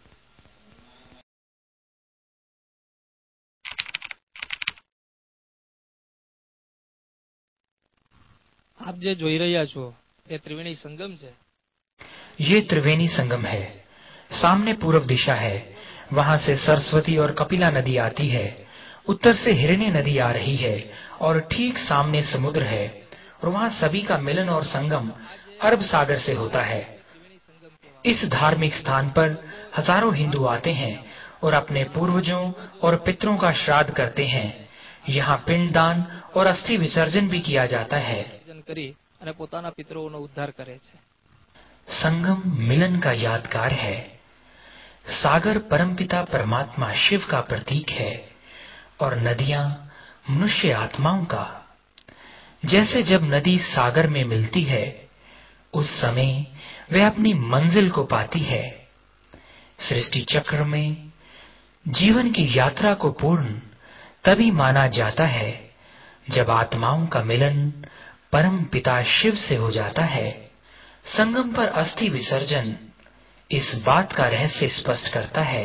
આપ જે જોઈ રહ્યા છો એ ત્રિવેણી સંગમ છે। ये त्रिवेणी संगम है। सामने पूर्व दिशा है, वहाँ से सरस्वती और कपिला नदी आती है। उत्तर से हिरण्य नदी आ रही है और ठीक सामने समुद्र है और वहाँ सभी का मिलन और संगम अरब सागर से होता है। इस धार्मिक स्थान पर हजारों हिंदू आते हैं और अपने पूर्वजों और पितरों का श्राद्ध करते हैं। यहाँ पिंडदान और अस्थि विसर्जन भी किया जाता है। અને પોતાના પિતરોનો ઉદ્ધાર કરે છે। संगम मिलन का यादगार है। सागर परमपिता परमात्मा शिव का प्रतीक है और नदियां मनुष्य आत्माओं का। जैसे जब नदी सागर में मिलती है उस समय वह अपनी मंजिल को पाती है। सृष्टि चक्र में जीवन की यात्रा को पूर्ण तभी माना जाता है जब आत्माओं का मिलन परम पिता शिव से हो जाता है। संगम पर अस्थि विसर्जन इस बात का रहस्य स्पष्ट करता है।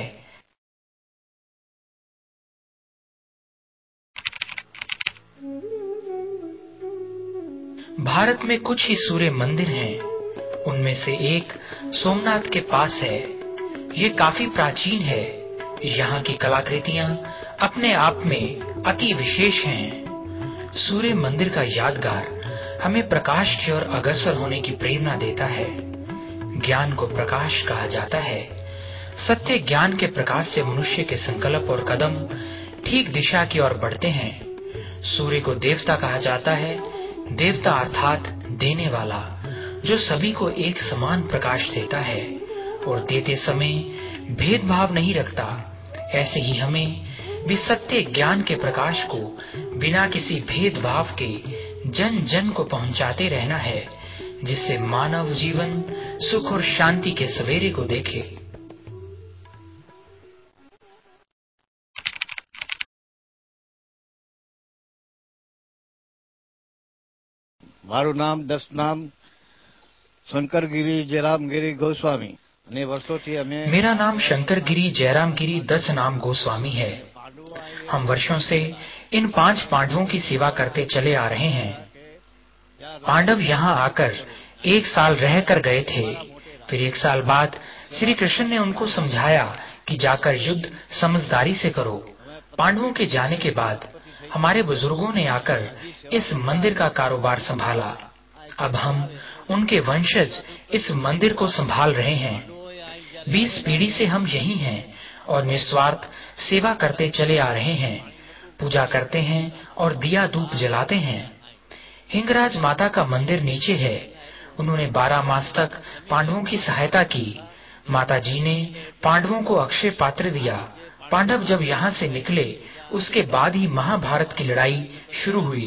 भारत में कुछ ही सूर्य मंदिर हैं। उनमें से एक सोमनाथ के पास है। ये काफी प्राचीन है। यहाँ की कलाकृतियां अपने आप में अति विशेष हैं। सूर्य मंदिर का यादगार हमें प्रकाश की ओर अग्रसर होने की प्रेरणा देता है। ज्ञान को प्रकाश कहा जाता है। सत्य ज्ञान के प्रकाश से मनुष्य के संकल्प और कदम ठीक दिशा की ओर बढ़ते हैं। सूर्य को देवता कहा जाता है। देवता अर्थात देने वाला, जो सभी को एक समान प्रकाश देता है और देते समय भेदभाव नहीं रखता। ऐसे ही हमें भी सत्य ज्ञान के प्रकाश को बिना किसी भेदभाव के जन जन को पहुंचाते रहना है, जिससे मानव जीवन सुख और शांति के सवेरे को देखे। મારું નામ દસનામ શંકરગીરી જયરામગીરી ગોસ્વામી। मेरा नाम शंकर गिरी जयराम गिरी 10 नाम गोस्वामी है। हम वर्षों से इन 5 पांडवों की सेवा करते चले आ रहे हैं। पांडव यहाँ आकर 1 साल रह कर गए थे। फिर 1 साल बाद श्री कृष्ण ने उनको समझाया कि जाकर युद्ध समझदारी से करो। पांडवों के जाने के बाद हमारे बुजुर्गों ने आकर इस मंदिर का कारोबार संभाला। अब हम उनके वंशज इस मंदिर को संभाल रहे हैं। 20 पीढ़ी से हम यही हैं और निस्वार्थ सेवा करते चले आ रहे हैं। पूजा करते हैं और दिया धूप जलाते हैं। हिंगराज माता का मंदिर नीचे है। उन्होंने 12 मास तक पांडवों की सहायता की। माता जी ने पांडवों को अक्षय पात्र दिया। पांडव जब यहाँ से निकले उसके बाद ही महाभारत की लड़ाई शुरू हुई।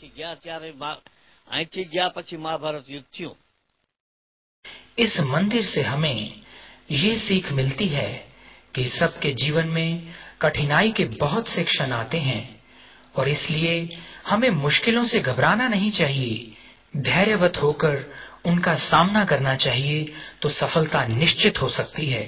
इस मंदिर से हमें ये सीख मिलती है कि सबके जीवन में कठिनाई के बहुत से क्षण आते हैं और इसलिए हमें मुश्किलों से घबराना नहीं चाहिए। धैर्यवत होकर उनका सामना करना चाहिए तो सफलता निश्चित हो सकती है।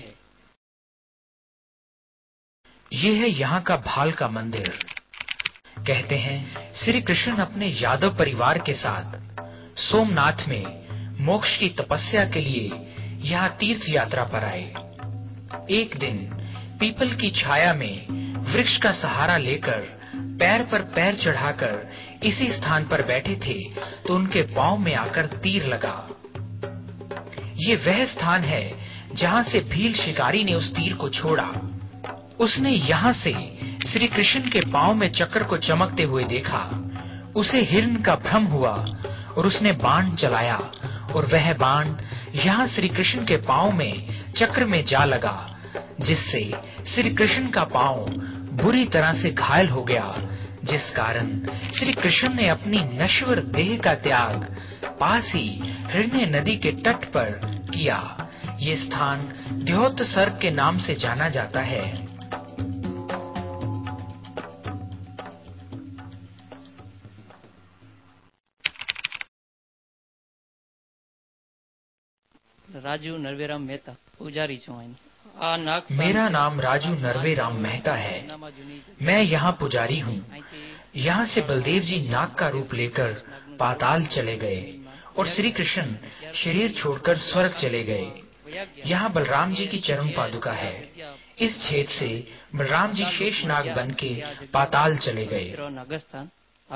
ये है यहाँ का भाल का मंदिर। कहते हैं श्री कृष्ण अपने यादव परिवार के साथ सोमनाथ में मोक्ष की तपस्या के लिए यहाँ तीर्थ यात्रा पर आए। एक दिन पीपल की छाया में वृक्ष का सहारा लेकर पैर पर पैर चढ़ाकर इसी स्थान पर बैठे थे तो उनके पांव में आकर तीर लगा। ये वह स्थान है जहाँ से भील शिकारी ने उस तीर को छोड़ा। उसने यहाँ से श्री कृष्ण के पांव में चक्र को चमकते हुए देखा। उसे हिरण का भ्रम हुआ और उसने बाण चलाया और वह बाण यहाँ श्री कृष्ण के पांव में चक्र में जा लगा, जिससे श्री कृष्ण का पांव बुरी तरह से घायल हो गया, जिस कारण श्री कृष्ण ने अपनी नश्वर देह का त्याग पास ही हिरण्य नदी के तट पर किया। ये स्थान द्योत सर्ग के नाम से जाना जाता है। राजू नरवेराम मेहता पुजारी छू। मेरा नाम राजू नरवेराम मेहता है। मैं यहाँ पुजारी हूँ। यहाँ से बलदेव जी नाग का रूप लेकर पाताल चले गए और श्री कृष्ण शरीर छोड़कर स्वर्ग चले गए। यहाँ बलराम जी की चरण पादुका है। इस छेद से बलराम जी शेष नाग बन के पाताल चले गए।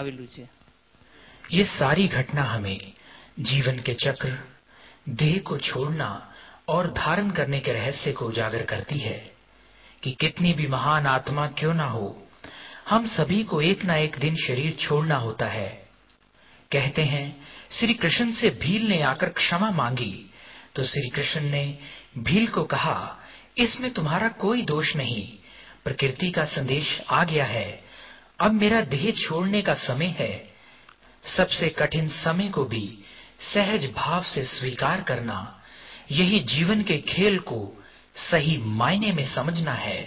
ये सारी घटना हमें जीवन के चक्र, देह को छोड़ना और धारण करने के रहस्य को उजागर करती है कि कितनी भी महान आत्मा क्यों ना हो, हम सभी को एक ना एक दिन शरीर छोड़ना होता है। कहते हैं श्री कृष्ण से भील ने आकर क्षमा मांगी तो श्री कृष्ण ने भील को कहा, इसमें तुम्हारा कोई दोष नहीं, प्रकृति का संदेश आ गया है। अब मेरा देह छोड़ने का समय है। सबसे कठिन समय को भी सहज भाव से स्वीकार करना, यही जीवन के खेल को सही मायने में समझना है।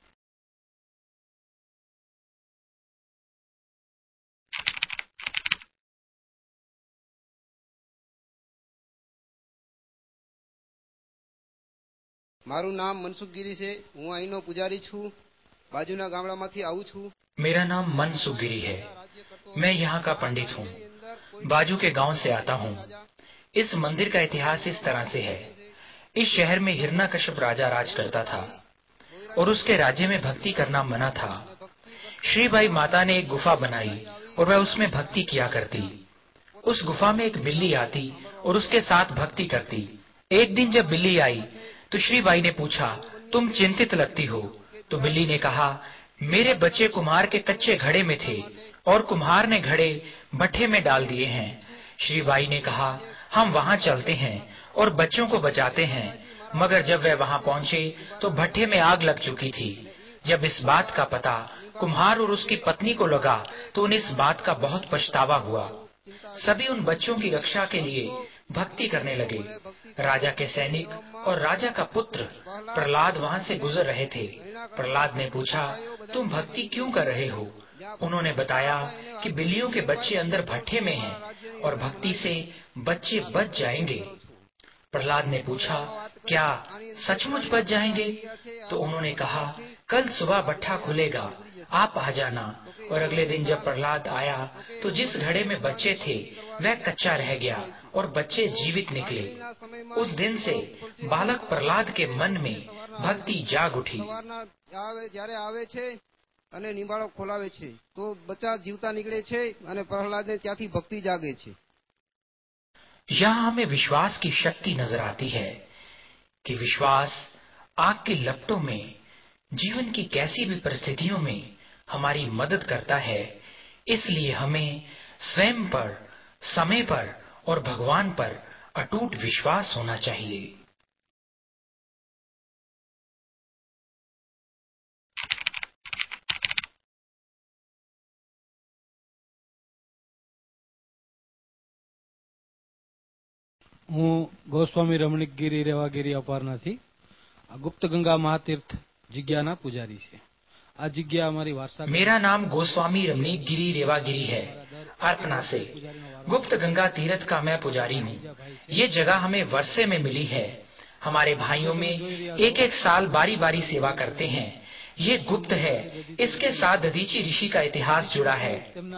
મારું નામ મનસુખ गिरी છે। હું અહીંનો પૂજારી છું। બાજુના ગામડામાંથી આવું છું। मेरा नाम मनसुख गिरी है। मैं यहाँ का पंडित हूँ। बाजू के गांव से आता हूँ। इस मंदिर का इतिहास इस तरह से है। इस शहर में हिरण्यकश्यप राजा राज करता था और उसके राज्य में भक्ति करना मना था। श्रीबाई माता ने एक गुफा बनाई और वह उसमें भक्ति किया करती। उस गुफा में एक बिल्ली आती और उसके साथ भक्ति करती। एक दिन जब बिल्ली आई तो श्रीबाई ने पूछा, तुम चिंतित लगती हो? तो बिल्ली ने कहा, मेरे बच्चे कुम्हार के कच्चे घड़े में थे और कुम्हार ने घड़े भट्ठे में डाल दिए हैं। श्रीबाई ने कहा, हम वहाँ चलते हैं और बच्चों को बचाते हैं। मगर जब वह वहाँ पहुँचे तो भट्ठे में आग लग चुकी थी। जब इस बात का पता कुम्हार और उसकी पत्नी को लगा तो उन्हें इस बात का बहुत पछतावा हुआ। सभी उन बच्चों की रक्षा के लिए भक्ति करने लगे। राजा के सैनिक और राजा का पुत्र प्रहलाद वहाँ से गुजर रहे थे। प्रहलाद ने पूछा, तुम भक्ति क्यों कर रहे हो? उन्होंने बताया कि बिल्लियों के बच्चे अंदर भट्ठे में हैं और भक्ति से बच्चे बच जाएंगे। प्रहलाद ने पूछा, क्या सचमुच बच जाएंगे? तो उन्होंने कहा, कल सुबह भट्ठा खुलेगा, आप आ जाना। और अगले दिन जब प्रहलाद आया तो जिस घड़े में बच्चे थे वह कच्चा रह गया और बच्चे जीवित निकले। उस दिन से बालक प्रहलाद के मन में भक्ति जाग उठी। જ્યારે આવે છે અને નિંબાળો ખોલાવે છે તો બચ્ચા જીવતા નિકળે છે અને પ્રહલાદને ત્યાંથી ભક્તિ જાગે છે। यहाँ हमें विश्वास की शक्ति नजर आती है कि विश्वास आग के लपटों में जीवन की कैसी भी परिस्थितियों में हमारी मदद करता है। इसलिए हमें स्वयं पर, समय पर और भगवान पर अटूट विश्वास होना चाहिए। હું ગોસ્વામી રમણીકગીરી રેવાગીરી અપારનાથી ગુપ્ત गंगा महातीर्थ જગ્યાના પૂજારી છે। આ જગ્યા અમારી વારसा। मेरा नाम गोस्वामी रमणीकगिरी रेवागिरी है, अर्पणा से। गुप्त गंगा तीर्थ का मैं पुजारी हूँ। ये जगह हमें वर्षे में मिली है। हमारे भाइयों में एक एक साल बारी बारी सेवा करते हैं। ये गुप्त है। इसके साथ दधीची ऋषि का इतिहास जुड़ा है।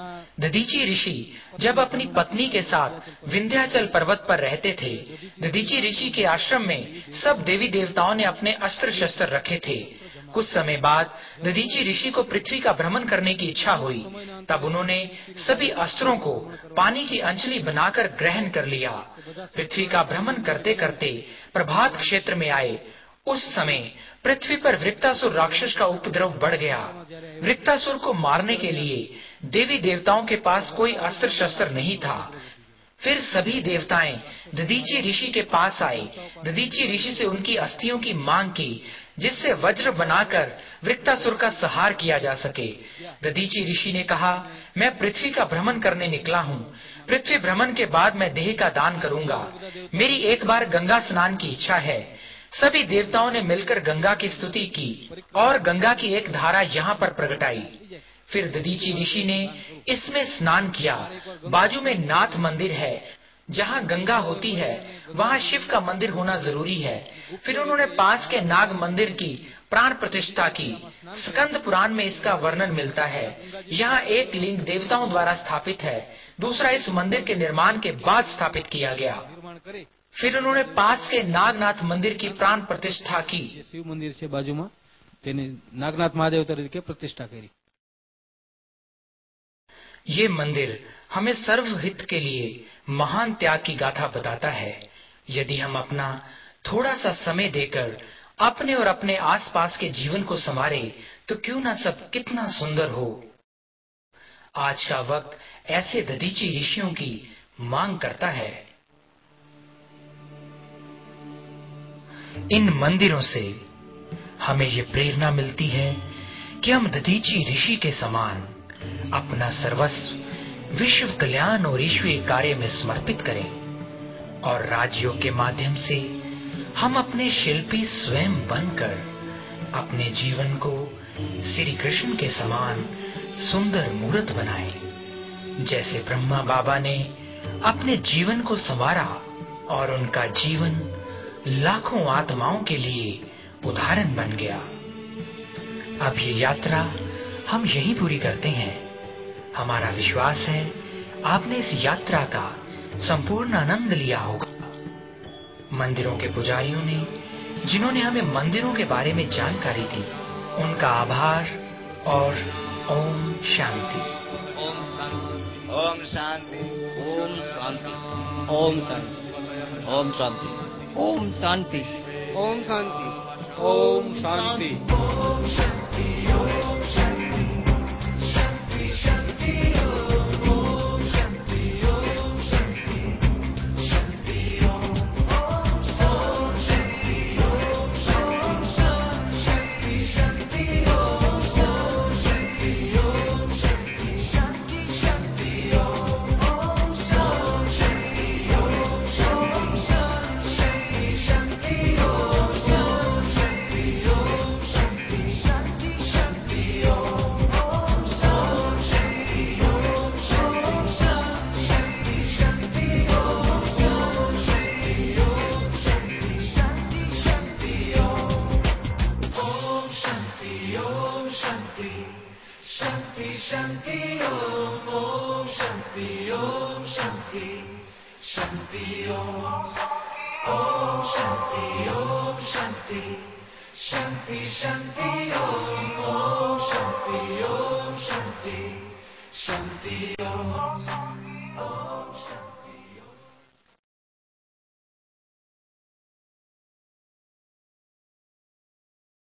दधीची ऋषि जब अपनी पत्नी के साथ विंध्याचल पर्वत पर रहते थे, दधीची ऋषि के आश्रम में सब देवी देवताओं ने अपने अस्त्र शस्त्र रखे थे। कुछ समय बाद दधीची ऋषि को पृथ्वी का भ्रमण करने की इच्छा हुई। तब उन्होंने सभी अस्त्रों को पानी की अंजलि बनाकर ग्रहण कर लिया। पृथ्वी का भ्रमण करते करते प्रभात क्षेत्र में आए। उस समय पृथ्वी पर वृत्तासुर राक्षस का उपद्रव बढ़ गया। वृत्तासुर को मारने के लिए देवी देवताओं के पास कोई अस्त्र शस्त्र नहीं था। फिर सभी देवताएं दधीची ऋषि के पास आए। दधीची ऋषि से उनकी अस्थियों की मांग की, जिससे वज्र बनाकर वृत्तासुर का संहार किया जा सके। दधीची ऋषि ने कहा, मैं पृथ्वी का भ्रमण करने निकला हूँ। पृथ्वी भ्रमण के बाद मैं देह का दान करूंगा। मेरी एक बार गंगा स्नान की इच्छा है। सभी देवताओं ने मिलकर गंगा की स्तुति की और गंगा की एक धारा यहाँ पर प्रगटाई। फिर दधीची ऋषि ने इसमें स्नान किया। बाजू में नाथ मंदिर है। जहाँ गंगा होती है वहाँ शिव का मंदिर होना जरूरी है। फिर उन्होंने पास के नाग मंदिर की प्राण प्रतिष्ठा की। स्कंद पुराण में इसका वर्णन मिलता है। यहाँ एक लिंग देवताओं द्वारा स्थापित है, दूसरा इस मंदिर के निर्माण के बाद स्थापित किया गया। फिर उन्होंने पास के नागनाथ मंदिर की प्राण प्रतिष्ठा की। शिव मंदिर से बाजू में तेने नागनाथ महादेव तरीके प्रतिष्ठा करी। ये मंदिर हमें सर्वहित के लिए महान त्याग की गाथा बताता है। यदि हम अपना थोड़ा सा समय देकर अपने और अपने आसपास के जीवन को संवारे तो क्यों ना सब कितना सुंदर हो। आज का वक्त ऐसे दधीची ऋषियों की मांग करता है। इन मंदिरों से हमें ये प्रेरणा मिलती है कि हम दधीची ऋषि के समान अपना सर्वस्व विश्व कल्याण और ईश्वरीय कार्य में समर्पित करें और राजयोग के माध्यम से हम अपने शिल्पी स्वयं बनकर अपने जीवन को श्री कृष्ण के समान सुंदर मूर्त बनाएं। जैसे ब्रह्मा बाबा ने अपने जीवन को संवारा और उनका जीवन लाखों आत्माओं के लिए उदाहरण बन गया। अब ये यात्रा हम यहीं पूरी करते हैं। हमारा विश्वास है आपने इस यात्रा का संपूर्ण आनंद लिया होगा। मंदिरों के पुजारियों ने जिन्होंने हमें मंदिरों के बारे में जानकारी दी, उनका आभार और ओम शांति। ओम शांति। ओम शांति। ओम शांति। ओम शांति। ओम शांति। ओम शांति। ओम शांति। ओम शांति। ओम शांति। ओम शांति। शांति शांति ओम शांति। ओम शांति। शांति ओम शांति। ओम शांति। शांति ओम शांति। ओम शांति। शांति शांति ओम शांति। ओम शांति। शांति ओम शांति। शांति ओम शांति ओम शांति शांति ओम शांति शांति शांति शांति ओम शांति शांति शांति ओम